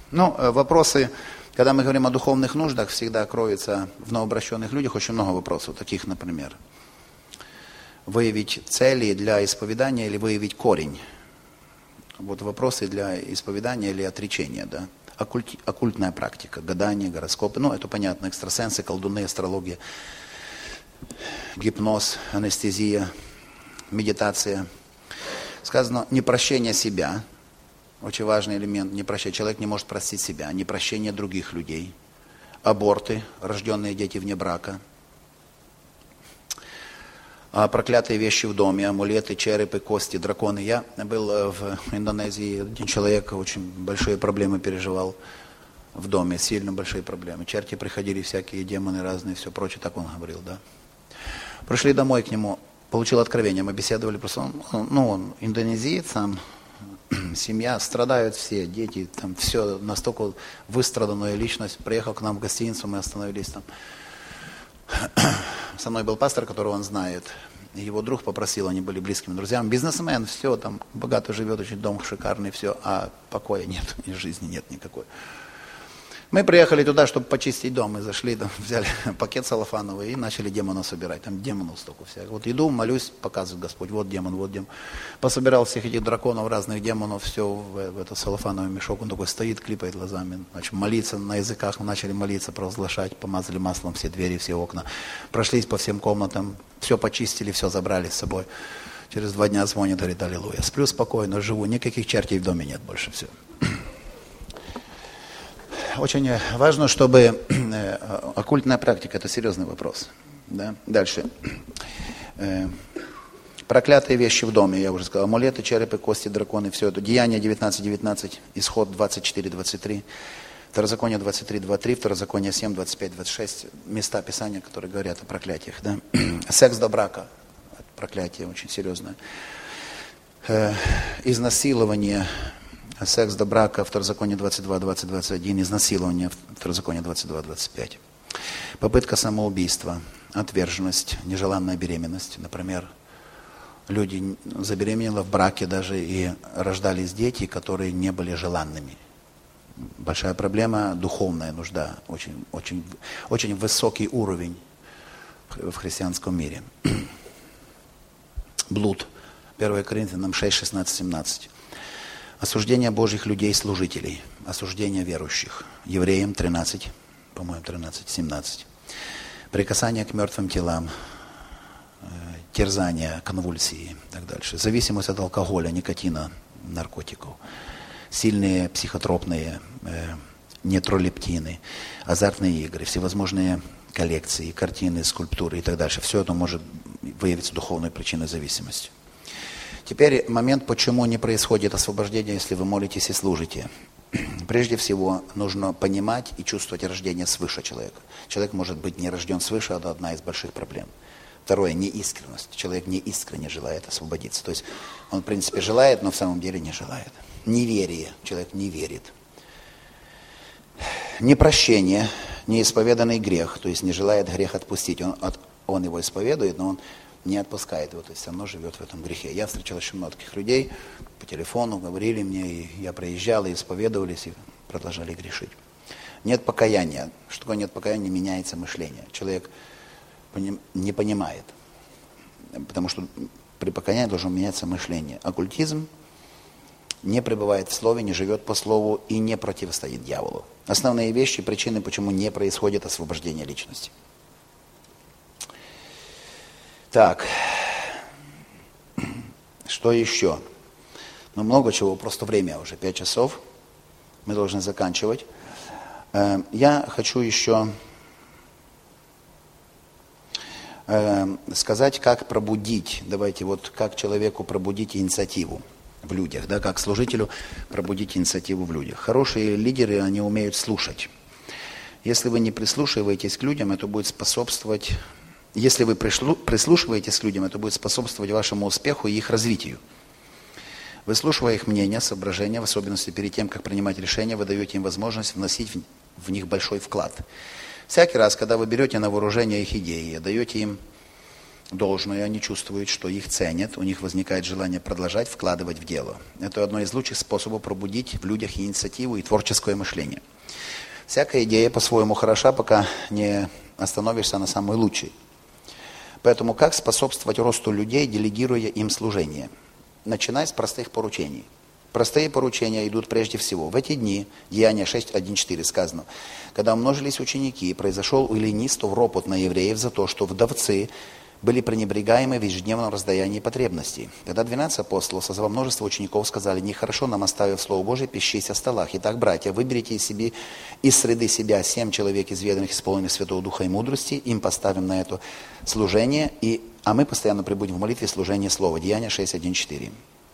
Speaker 1: Ну, вопросы, когда мы говорим о духовных нуждах, всегда кроется в новообращенных людях очень много вопросов, таких, например, выявить цели для исповедания или выявить корень. Вот вопросы для исповедания или отречения, да. Оккульт, оккультная практика, гадание, гороскопы, ну, это понятно, экстрасенсы, колдуны, астрология, гипноз, анестезия, медитация. Сказано, непрощение себя, очень важный элемент, не прощать. Человек не может простить себя, непрощение других людей, аборты, рожденные дети вне брака, а проклятые вещи в доме, амулеты, черепы, кости, драконы. Я был в Индонезии, один человек очень большие проблемы переживал в доме, сильно большие проблемы. Черти приходили, всякие демоны разные, все прочее, так он говорил, да. Пришли домой к нему, получил откровение, мы беседовали, просто он, ну, он индонезиец, сам, семья, страдают все, дети, там все, настолько выстраданная личность. Приехал к нам в гостиницу, мы остановились там. Со мной был пастор, которого он знает. Его друг попросил, они были близкими друзьями. Бизнесмен, все, там богато живет, очень дом шикарный, все, а покоя нет, и жизни нет никакой. Мы приехали туда, чтобы почистить дом. Мы зашли, там, взяли пакет салофановый и начали демонов собирать. Там демонов столько всяких. Вот иду, молюсь, показывает Господь, вот демон, вот демон. Пособирал всех этих драконов, разных демонов, все в, в этот салофановый мешок. Он такой стоит, клипает глазами. Значит, молиться на языках, мы начали молиться, провозглашать, помазали маслом все двери, все окна. Прошлись по всем комнатам, все почистили, все забрали с собой. Через два дня звонит, говорит, аллилуйя. Сплю спокойно, живу, никаких чертей в доме нет больше, все. Очень важно, чтобы оккультная практика, это серьезный вопрос. Да? Дальше. Проклятые вещи в доме, я уже сказал. Амулеты, черепы, кости, драконы, все это. Деяния девятнадцать девятнадцать, Исход двадцать четыре двадцать три, Второзаконие двадцать три двадцать три, Второзаконие семь двадцать пять двадцать шесть. Места Писания, которые говорят о проклятиях. Да? Секс до брака. Проклятие очень серьезное. Изнасилование. Секс до брака, Второзаконие двадцать два двадцать двадцать один, изнасилование, Второзаконие двадцать два двадцать пять. Попытка самоубийства, отверженность, нежеланная беременность. Например, люди забеременели в браке даже и рождались дети, которые не были желанными. Большая проблема, духовная нужда, очень, очень, очень высокий уровень в христианском мире. Блуд. первое Коринфянам шесть шестнадцать семнадцать. Осуждение Божьих людей-служителей, осуждение верующих. Евреям тринадцать, по-моему, тринадцать семнадцать. Прикасание к мертвым телам, терзание, конвульсии и так дальше. Зависимость от алкоголя, никотина, наркотиков. Сильные психотропные э, нейтролептины, азартные игры, всевозможные коллекции, картины, скульптуры и так дальше. Все это может выявиться духовной причиной зависимости. Теперь момент, почему не происходит освобождение, если вы молитесь и служите. Прежде всего, нужно понимать и чувствовать рождение свыше человека. Человек может быть не рожден свыше, это одна из больших проблем. Второе, неискренность. Человек неискренне желает освободиться. То есть он, в принципе, желает, но в самом деле не желает. Неверие. Человек не верит. Непрощение, неисповеданный грех. То есть не желает грех отпустить. Он, от, он его исповедует, но он не отпускает его, то есть все равно живет в этом грехе. Я встречал очень много таких людей, по телефону говорили мне, и я проезжал, и исповедовались, и продолжали грешить. Нет покаяния. Что такое нет покаяния? Меняется мышление. Человек не понимает, потому что при покаянии должно меняться мышление. Оккультизм не пребывает в слове, не живет по слову и не противостоит дьяволу. Основные вещи, причины, почему не происходит освобождение личности. Так, что еще? Ну, много чего, просто время уже, пять часов, мы должны заканчивать. Я хочу еще сказать, как пробудить, давайте вот, как человеку пробудить инициативу в людях, да, как служителю пробудить инициативу в людях. Хорошие лидеры, они умеют слушать. Если вы не прислушиваетесь к людям, это будет способствовать... Если вы прислушиваетесь к людям, это будет способствовать вашему успеху и их развитию. Выслушивая их мнение, соображения, в особенности перед тем, как принимать решения, вы даете им возможность вносить в них большой вклад. Всякий раз, когда вы берете на вооружение их идеи, даете им должное, они чувствуют, что их ценят, у них возникает желание продолжать вкладывать в дело. Это одно из лучших способов пробудить в людях инициативу и творческое мышление. Всякая идея по-своему хороша, пока не остановишься на самой лучшей. Поэтому как способствовать росту людей, делегируя им служение? Начинай с простых поручений. Простые поручения идут прежде всего. В эти дни, Деяния шесть, один, четыре сказано, когда умножились ученики, произошел у эллинистов ропот на евреев за то, что вдовцы были пренебрегаемы в ежедневном раздаянии потребностей. Тогда двенадцать апостолов, созвав множество учеников, сказали: нехорошо нам, оставив Слово Божие, пищись о столах. Итак, братья, выберите из, себе, из среды себя семь человек, изведанных, исполненных Святого Духа и мудрости, им поставим на это служение, и, а мы постоянно пребудем в молитве служения Слова. Деяния шесть, один, четыре.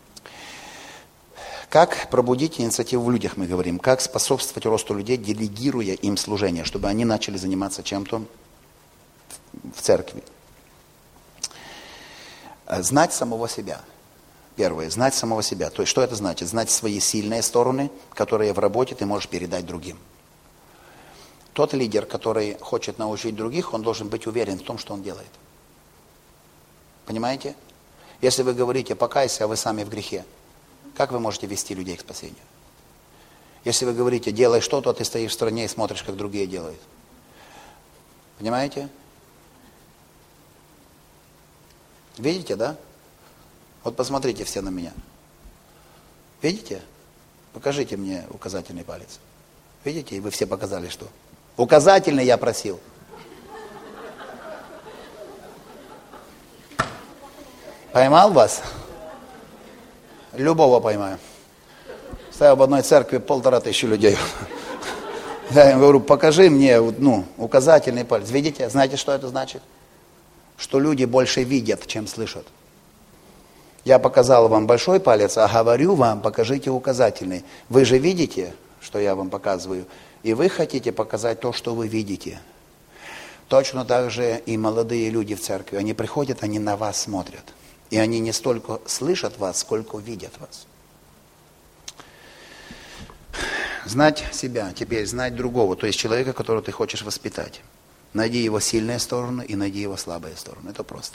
Speaker 1: Как пробудить инициативу в людях, мы говорим, как способствовать росту людей, делегируя им служение, чтобы они начали заниматься чем-то в церкви. Знать самого себя. Первое, знать самого себя. То есть, что это значит? Знать свои сильные стороны, которые в работе ты можешь передать другим. Тот лидер, который хочет научить других, он должен быть уверен в том, что он делает. Понимаете? Если вы говорите: покайся, а вы сами в грехе, как вы можете вести людей к спасению? Если вы говорите: делай что-то, а ты стоишь в стороне и смотришь, как другие делают. Понимаете? Видите, да? Вот посмотрите все на меня. Видите? Покажите мне указательный палец. Видите? И вы все показали, что? Указательный я просил. Поймал вас? Любого поймаю. Стоял в одной церкви полтора тысячи людей. Я им говорю: покажи мне, ну, указательный палец. Видите? Знаете, что это значит? Что люди больше видят, чем слышат. Я показал вам большой палец, а говорю вам: покажите указательный. Вы же видите, что я вам показываю, и вы хотите показать то, что вы видите. Точно так же и молодые люди в церкви. Они приходят, они на вас смотрят. И они не столько слышат вас, сколько видят вас. Знать себя, теперь знать другого, то есть человека, которого ты хочешь воспитать. Найди его сильные стороны и найди его слабые стороны. Это просто.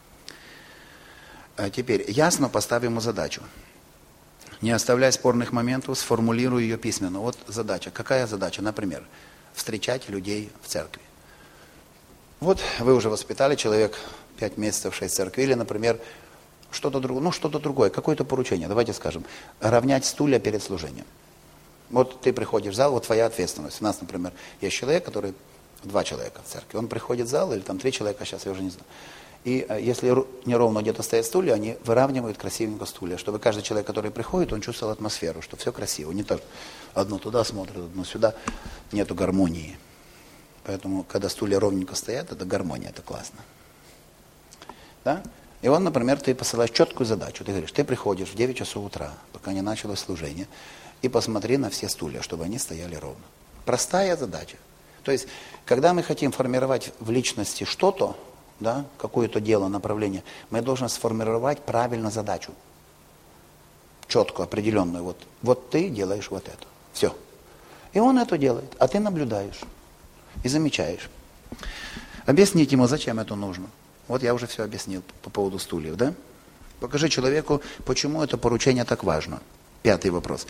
Speaker 1: А теперь ясно поставь ему задачу. Не оставляй спорных моментов, сформулируй ее письменно. Вот задача. Какая задача? Например, встречать людей в церкви. Вот вы уже воспитали человек пять месяцев, шесть церкви. Или, например, что-то другое, ну что-то другое, какое-то поручение. Давайте скажем, равнять стулья перед служением. Вот ты приходишь в зал, вот твоя ответственность. У нас, например, есть человек, который... Два человека в церкви. Он приходит в зал, или там три человека, сейчас я уже не знаю. И э, если неровно где-то стоят стулья, они выравнивают красивенько стулья, чтобы каждый человек, который приходит, он чувствовал атмосферу, что все красиво. Не так одно туда смотрит, одно сюда. Нету гармонии. Поэтому, когда стулья ровненько стоят, это гармония, это классно. Да? И он, например, ты посылаешь четкую задачу. Ты говоришь: ты приходишь в девять часов утра, пока не началось служение, и посмотри на все стулья, чтобы они стояли ровно. Простая задача. То есть, когда мы хотим формировать в личности что-то, да, какое-то дело, направление, мы должны сформировать правильно задачу. Четкую, определенную. Вот, вот ты делаешь вот это. Все. И он это делает, а ты наблюдаешь и замечаешь. Объяснить ему, зачем это нужно. Вот я уже все объяснил по поводу стульев, да? Покажи человеку, почему это поручение так важно. Пятый вопрос.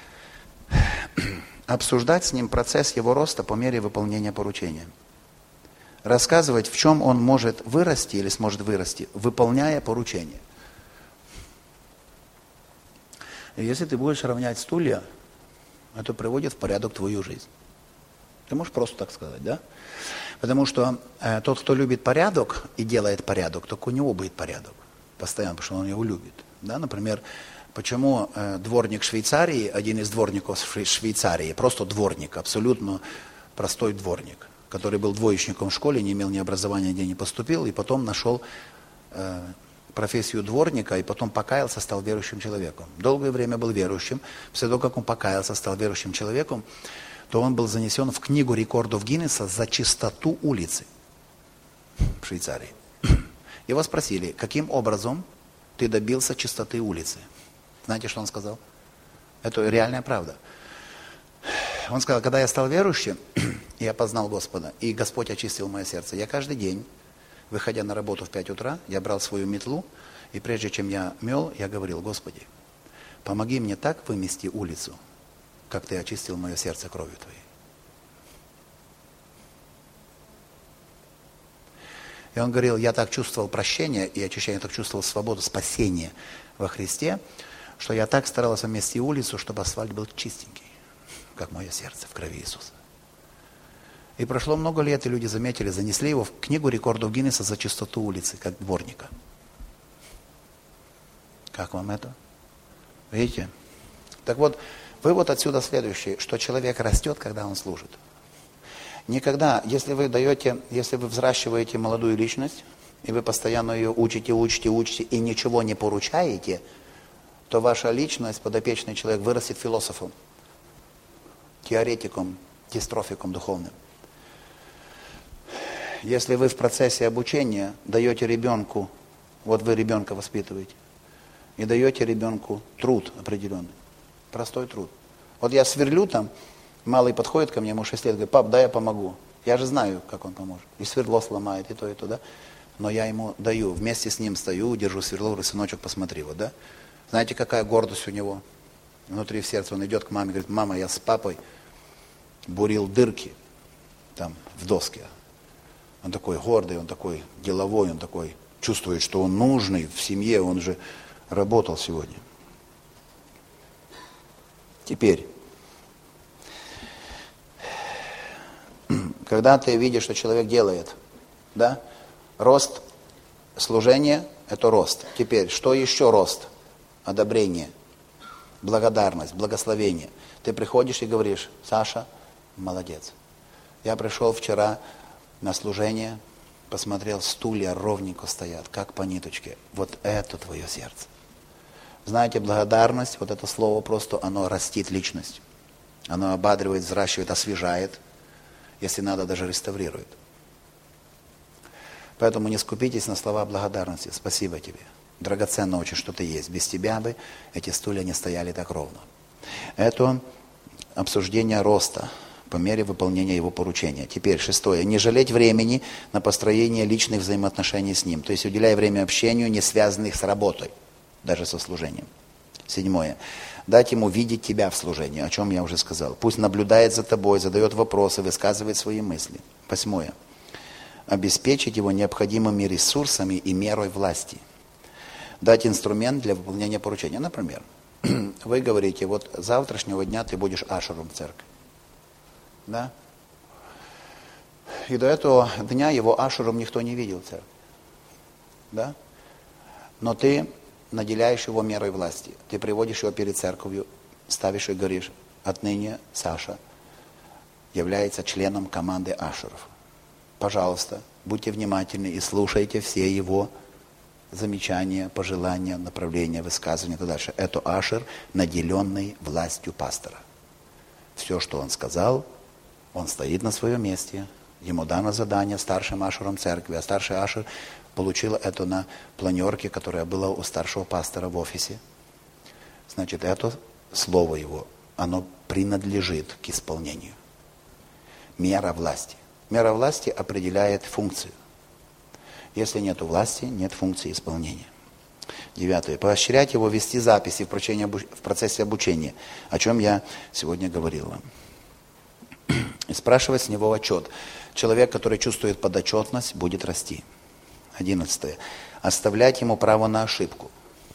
Speaker 1: Обсуждать с ним процесс его роста по мере выполнения поручения. Рассказывать, в чем он может вырасти или сможет вырасти, выполняя поручение. И если ты будешь равнять стулья, это приводит в порядок твою жизнь. Ты можешь просто так сказать, да? Потому что э, тот, кто любит порядок и делает порядок, только у него будет порядок. Постоянно, потому что он его любит. Да? Например, почему э, дворник Швейцарии, один из дворников Швейцарии, просто дворник, абсолютно простой дворник, который был двоечником в школе, не имел ни образования, где не поступил, и потом нашел э, профессию дворника, и потом покаялся, стал верующим человеком. Долгое время был верующим. После того, как он покаялся, стал верующим человеком, то он был занесен в книгу рекордов Гиннесса за чистоту улицы в Швейцарии. Его спросили: каким образом ты добился чистоты улицы? Знаете, что он сказал? Это реальная правда. Он сказал: когда я стал верующим, я познал Господа, и Господь очистил мое сердце. Я каждый день Выходя на работу в пять утра, я брал свою метлу, и прежде чем я мел, я говорил: Господи, помоги мне так вымести улицу, как Ты очистил мое сердце кровью Твоей. И он говорил: я так чувствовал прощение и очищение, я так чувствовал свободу, спасение во Христе, что я так старался мести улицу, чтобы асфальт был чистенький, как мое сердце в крови Иисуса. И прошло много лет, и люди заметили, занесли его в книгу рекордов Гиннесса за чистоту улицы, как дворника. Как вам это? Видите? Так вот, вывод отсюда следующий, что человек растет, когда он служит. Никогда, если вы даете, если вы взращиваете молодую личность, и вы постоянно ее учите, учите, учите, и ничего не поручаете, то ваша личность, подопечный человек, вырастет философом, теоретиком, дистрофиком духовным. Если вы в процессе обучения даете ребенку, вот вы ребенка воспитываете, и даете ребенку труд определенный, простой труд. Вот я сверлю там, малый подходит ко мне, ему шесть лет, говорит: пап, дай я помогу. Я же знаю, как он поможет. И сверло сломает, и то, и то, да. Но я ему даю, вместе с ним стою, держу сверло, говорю: сыночек, посмотри, вот, да. Знаете, какая гордость у него? Внутри в сердце он идет к маме, говорит: мама, я с папой бурил дырки там в доске. Он такой гордый, он такой деловой, он такой чувствует, что он нужный в семье, он же работал сегодня. Теперь, когда ты видишь, что человек делает, да, рост служения – это рост. Теперь, что еще рост? Одобрение, благодарность, благословение. Ты приходишь и говоришь: Саша, молодец. Я пришел вчера на служение, посмотрел, стулья ровненько стоят, как по ниточке. Вот это твое сердце. Знаете, благодарность, вот это слово просто, оно растит личность. Оно ободривает, взращивает, освежает. Если надо, даже реставрирует. Поэтому не скупитесь на слова благодарности. Спасибо тебе. Драгоценно очень, что ты есть. Без тебя бы эти стулья не стояли так ровно. Это обсуждение роста по мере выполнения его поручения. Теперь шестое. Не жалеть времени на построение личных взаимоотношений с ним. То есть уделяй время общению, не связанных с работой, даже со служением. Седьмое. Дать ему видеть тебя в служении, о чем я уже сказал. Пусть наблюдает за тобой, задает вопросы, высказывает свои мысли. Восьмое. Обеспечить его необходимыми ресурсами и мерой власти. Дать инструмент для выполнения поручения. Например, вы говорите: вот с завтрашнего дня ты будешь ашером в церкви. Да? И до этого дня его ашером никто не видел в церкви. Да? Но ты наделяешь его мерой власти. Ты приводишь его перед церковью, ставишь и говоришь: отныне Саша является членом команды ашеров. Пожалуйста, будьте внимательны и слушайте все его замечания, пожелания, направления, высказывания и так дальше. Это ашер, наделенный властью пастора. Все, что он сказал, он стоит на своем месте. Ему дано задание старшим ашером церкви, а старший ашер получил это на планерке, которая была у старшего пастора в офисе. Значит, это слово его, оно принадлежит к исполнению. Мера власти. Мера власти определяет функцию. Если нет власти, нет функции исполнения. Девятое. Поощрять его вести записи в процессе обучения, о чем я сегодня говорил вам. И спрашивать с него отчет. Человек, который чувствует подотчетность, будет расти. Одиннадцатое. Оставлять ему право на ошибку.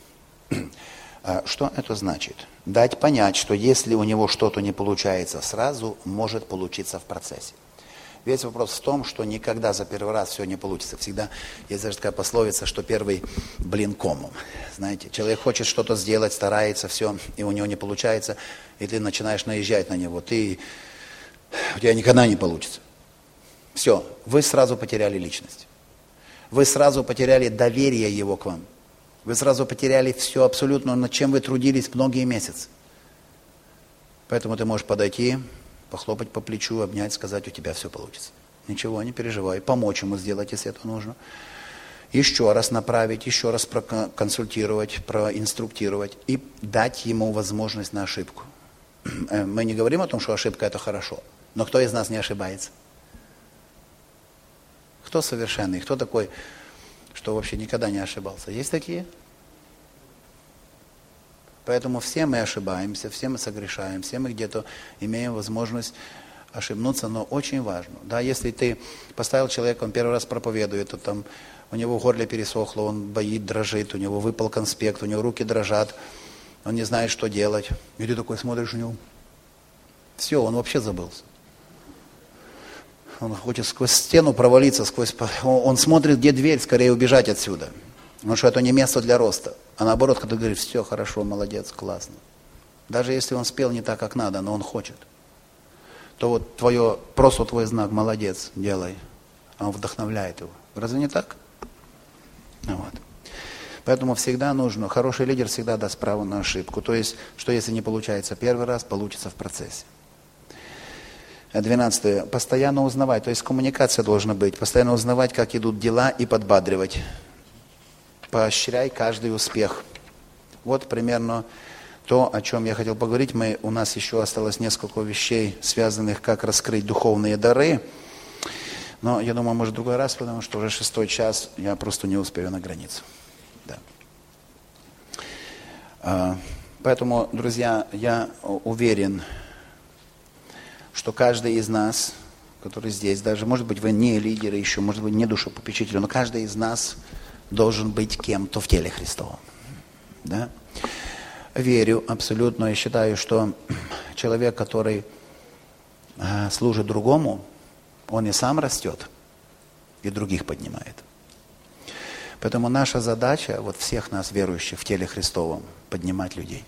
Speaker 1: Что это значит? Дать понять, что если у него что-то не получается сразу, может получиться в процессе. Весь вопрос в том, что никогда за первый раз все не получится. Всегда есть даже такая пословица, что первый блин комом. Знаете, человек хочет что-то сделать, старается, все, и у него не получается, и ты начинаешь наезжать на него. Ты, у тебя никогда не получится. Все, вы сразу потеряли личность. Вы сразу потеряли доверие его к вам. Вы сразу потеряли все абсолютно, над чем вы трудились многие месяцы. Поэтому ты можешь подойти, похлопать по плечу, обнять, сказать: у тебя все получится. Ничего, не переживай. Помочь ему сделать, если это нужно. Еще раз направить, еще раз проконсультировать, проинструктировать и дать ему возможность на ошибку. Мы не говорим о том, что ошибка – это хорошо. Но кто из нас не ошибается? Кто совершенный? Кто такой, что вообще никогда не ошибался? Есть такие? Поэтому все мы ошибаемся, все мы согрешаем, все мы где-то имеем возможность ошибнуться, но очень важно. Да, если ты поставил человека, он первый раз проповедует, то там у него в горле пересохло, он боит, дрожит, у него выпал конспект, у него руки дрожат, он не знает, что делать. И ты такой смотришь на него. Все, он вообще забылся. Он хочет сквозь стену провалиться, сквозь... Он смотрит, где дверь, скорее убежать отсюда. Потому что это не место для роста. А наоборот, когда говорит, все хорошо, молодец, классно. Даже если он спел не так, как надо, но он хочет, то вот твое, просто твой знак, молодец, делай. Он вдохновляет его. Разве не так? Вот. Поэтому всегда нужно, хороший лидер всегда даст право на ошибку. То есть, что если не получается первый раз, получится в процессе. Двенадцатое. Постоянно узнавать, то есть коммуникация должна быть. Постоянно узнавать, как идут дела, и подбадривать. Поощряй каждый успех. Вот примерно то, о чем я хотел поговорить. Мы, у нас еще осталось несколько вещей, связанных, как раскрыть духовные дары. Но я думаю, может, в другой раз, потому что уже шестой час, я просто не успею на границу. Да. А, поэтому, друзья, я уверен, что каждый из нас, который здесь, даже, может быть, вы не лидеры еще, может быть, не душепопечители, но каждый из нас должен быть кем-то в теле Христовом. Да? Верю абсолютно, я считаю, что человек, который э, служит другому, он и сам растет, и других поднимает. Поэтому наша задача, вот всех нас, верующих в теле Христовом, поднимать людей.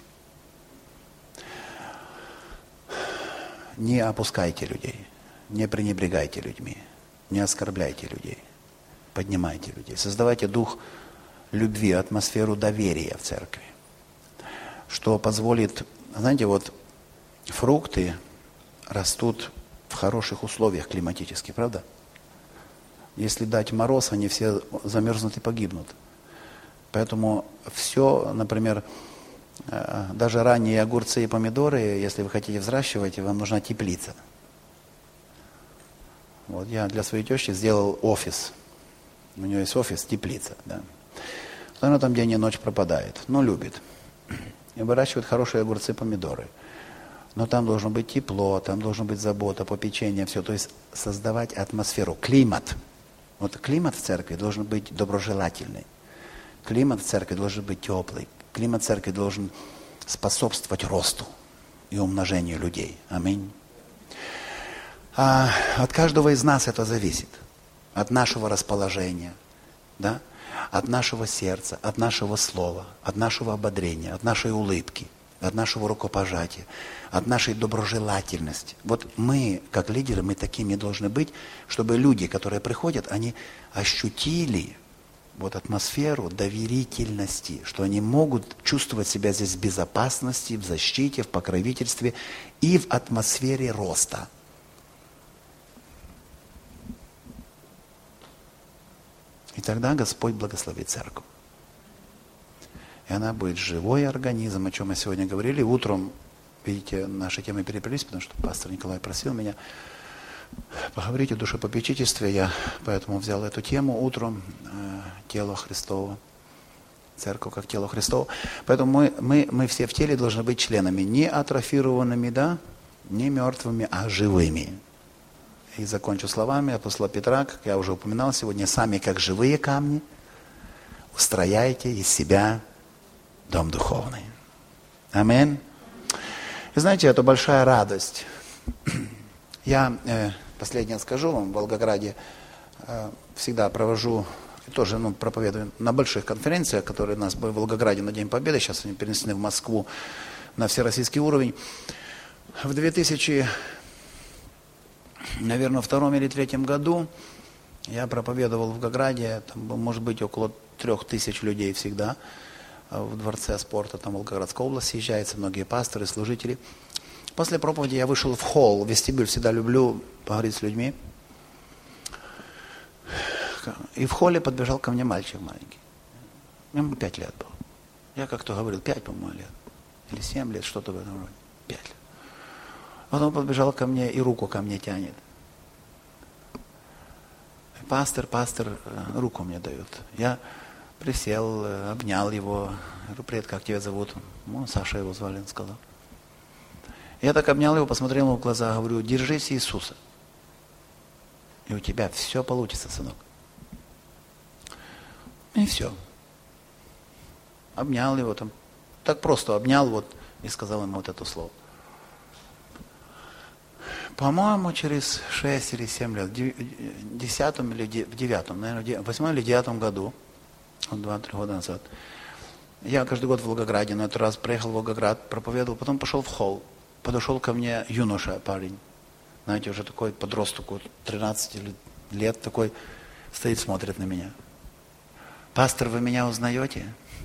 Speaker 1: Не опускайте людей, не пренебрегайте людьми, не оскорбляйте людей. Поднимайте людей, создавайте дух любви, атмосферу доверия в церкви, что позволит, знаете, вот фрукты растут в хороших условиях климатически, правда? Если дать мороз, они все замерзнут и погибнут. Поэтому все, например, даже ранние огурцы и помидоры, если вы хотите взращивать, вам нужна теплица. Вот я для своей тещи сделал офис. У нее есть офис, теплица, да. Она там день и ночь пропадает, но любит. И выращивает хорошие огурцы, помидоры. Но там должно быть тепло, там должна быть забота, попечение, все. То есть создавать атмосферу, климат. Вот климат в церкви должен быть доброжелательный. Климат в церкви должен быть теплый. Климат в церкви должен способствовать росту и умножению людей. Аминь. А от каждого из нас это зависит. От нашего расположения, да? От нашего сердца, от нашего слова, от нашего ободрения, от нашей улыбки, от нашего рукопожатия, от нашей доброжелательности. Вот мы, как лидеры, мы такими должны быть, чтобы люди, которые приходят, они ощутили вот атмосферу доверительности, что они могут чувствовать себя здесь в безопасности, в защите, в покровительстве и в атмосфере роста. И тогда Господь благословит церковь. И она будет живой организм, о чем мы сегодня говорили. Утром, видите, наши темы переплелись, потому что пастор Николай просил меня поговорить о душепопечительстве. Я поэтому взял эту тему утром, э, тело Христово, церковь как тело Христово. Поэтому мы, мы, мы все в теле должны быть членами, не атрофированными, да, не мертвыми, а живыми. И закончу словами апостола Петра, как я уже упоминал сегодня, сами как живые камни устрояйте из себя дом духовный. Аминь. И знаете, это большая радость. Я э, последнее скажу вам, в Волгограде э, всегда провожу, тоже ну, проповедую на больших конференциях, которые у нас были в Волгограде на День Победы, сейчас они перенесены в Москву на всероссийский уровень. В две тысячи наверное, в втором или третьем году я проповедовал в Волгограде, там, может быть, около трех тысяч людей всегда в Дворце спорта, там Волгоградская область съезжается, многие пасторы, служители. После проповеди я вышел в холл, в вестибюль, всегда люблю поговорить с людьми. И в холле подбежал ко мне мальчик маленький. Ему пять лет было. Я как-то говорил, пять, по-моему, лет. Или семь лет, что-то в этом роде. Пять лет. Потом подбежал ко мне и руку ко мне тянет. пастор, пастор, руку мне дает. Я присел, обнял его. Говорю, привет, как тебя зовут? Ну, Саша его звали, он сказал. Я так обнял его, посмотрел ему в глаза, говорю, держись Иисуса. И у тебя все получится, сынок. И все. Обнял его там. Так просто обнял вот и сказал ему вот это слово. По-моему, через шесть или семь лет, в десятом или в девятом, наверное, в восьмом или девятом году, два-три года назад, я каждый год в Волгограде, на этот раз приехал в Волгоград, проповедовал, потом пошел в холл. Подошел ко мне юноша, парень, знаете, уже такой подросток, тринадцать лет такой, стоит, смотрит на меня. Пастор, вы меня узнаете?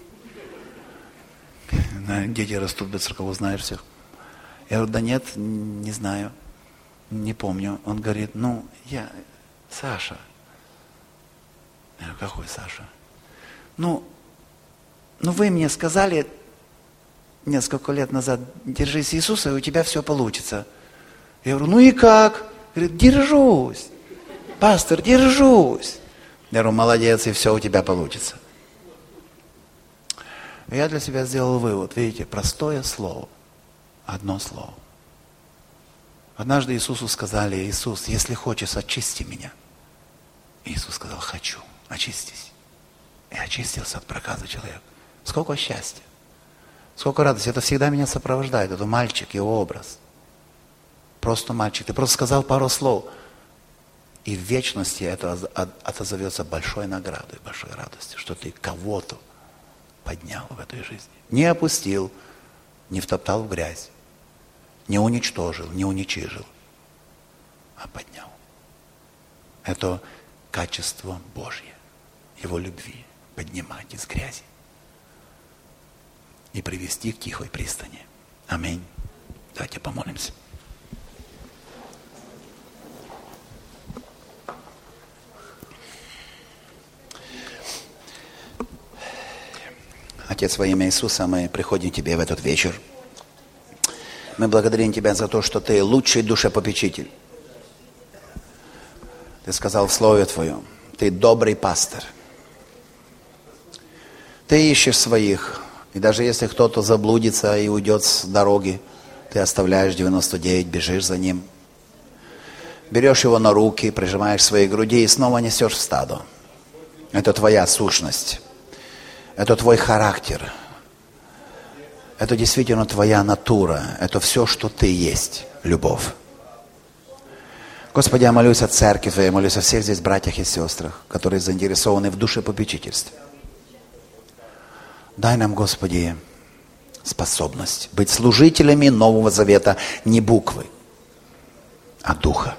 Speaker 1: Дети растут без церкви, знаешь всех. Я говорю, да нет, не знаю, не помню. Он говорит, ну, я, Саша. Я говорю, какой Саша? Ну, ну вы мне сказали несколько лет назад, держись Иисуса, и у тебя все получится. Я говорю, ну и как? Говорит, держусь. Пастор, держусь. Я говорю, молодец, и все у тебя получится. Я для себя сделал вывод, видите, простое слово, одно слово. Однажды Иисусу сказали, Иисус, если хочешь, очисти меня. Иисус сказал, хочу, очистись. И очистился от проказа человек. Сколько счастья, сколько радости. Это всегда меня сопровождает, это мальчик, его образ. Просто мальчик. Ты просто сказал пару слов. И в вечности это отозовется большой наградой, большой радостью, что ты кого-то поднял в этой жизни. Не опустил, не втоптал в грязь, не уничтожил, не уничижил, а поднял. Это качество Божье, Его любви, поднимать из грязи и привести к тихой пристани. Аминь. Давайте помолимся. Отец, во имя Иисуса, мы приходим к Тебе в этот вечер. Мы благодарим Тебя за то, что Ты лучший душепопечитель. Ты сказал в Слове Твоем, Ты добрый пастор. Ты ищешь своих, и даже если кто-то заблудится и уйдет с дороги, Ты оставляешь девяносто девять, бежишь за ним. Берешь его на руки, прижимаешь к своей груди и снова несешь в стадо. Это Твоя сущность. Это Твой характер. Это действительно Твоя натура. Это все, что Ты есть. Любовь. Господи, я молюсь о церкви Твоей, молюсь о всех здесь братьях и сестрах, которые заинтересованы в душепопечительстве. Дай нам, Господи, способность быть служителями Нового Завета не буквы, а духа.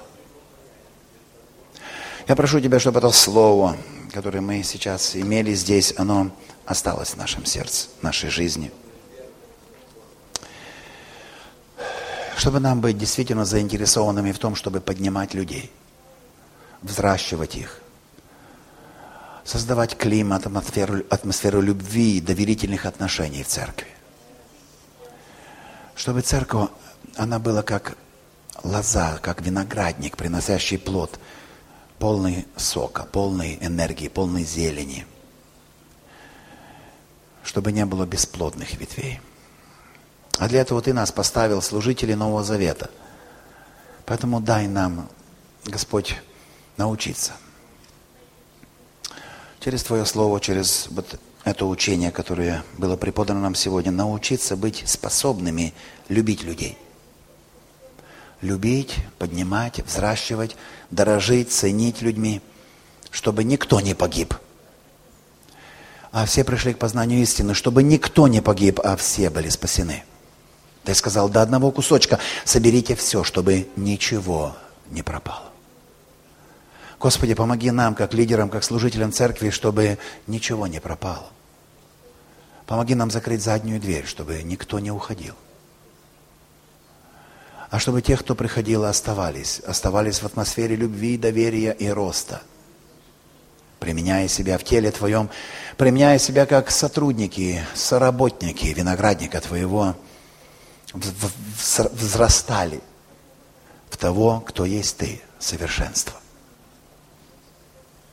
Speaker 1: Я прошу Тебя, чтобы это слово, которое мы сейчас имели здесь, оно осталось в нашем сердце, в нашей жизни. Чтобы нам быть действительно заинтересованными в том, чтобы поднимать людей, взращивать их, создавать климат, атмосферу, атмосферу любви и доверительных отношений в церкви. Чтобы церковь, она была как лоза, как виноградник, приносящий плод, полный сока, полной энергии, полной зелени. Чтобы не было бесплодных ветвей. А для этого Ты нас поставил служителей Нового Завета. Поэтому дай нам, Господь, научиться. Через Твое Слово, через вот это учение, которое было преподано нам сегодня, научиться быть способными любить людей. Любить, поднимать, взращивать, дорожить, ценить людьми, чтобы никто не погиб. А все пришли к познанию истины, чтобы никто не погиб, а все были спасены. Ты сказал, до одного кусочка соберите все, чтобы ничего не пропало. Господи, помоги нам, как лидерам, как служителям церкви, чтобы ничего не пропало. Помоги нам закрыть заднюю дверь, чтобы никто не уходил. А чтобы те, кто приходил, оставались. Оставались в атмосфере любви, доверия и роста. Применяя себя в теле Твоем, применяя себя как сотрудники, соработники виноградника Твоего, взрастали в того, кто есть Ты, совершенство.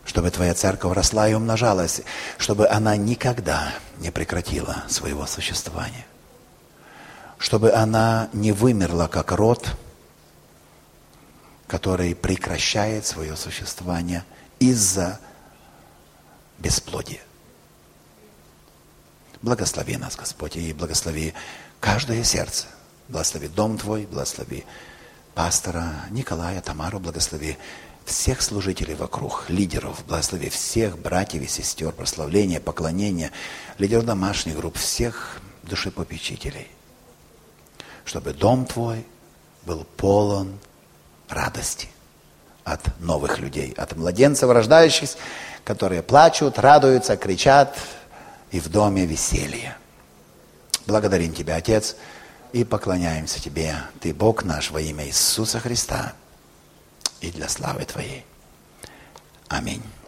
Speaker 1: чтобы Твоя церковь росла и умножалась, чтобы она никогда не прекратила своего существования, чтобы она не вымерла как род, который прекращает свое существование из-за бесплодия. Благослови нас, Господь, и благослови каждое сердце. Благослови дом Твой, благослови пастора Николая, Тамару, благослови всех служителей вокруг, лидеров, благослови всех братьев и сестер, прославления, поклонения, лидеров домашних групп, всех душепопечителей, чтобы дом Твой был полон радости от новых людей, от младенцев, рождающихся, которые плачут, радуются, кричат, и в доме веселье. Благодарим Тебя, Отец, и поклоняемся Тебе. Ты Бог наш во имя Иисуса Христа и для славы Твоей. Аминь.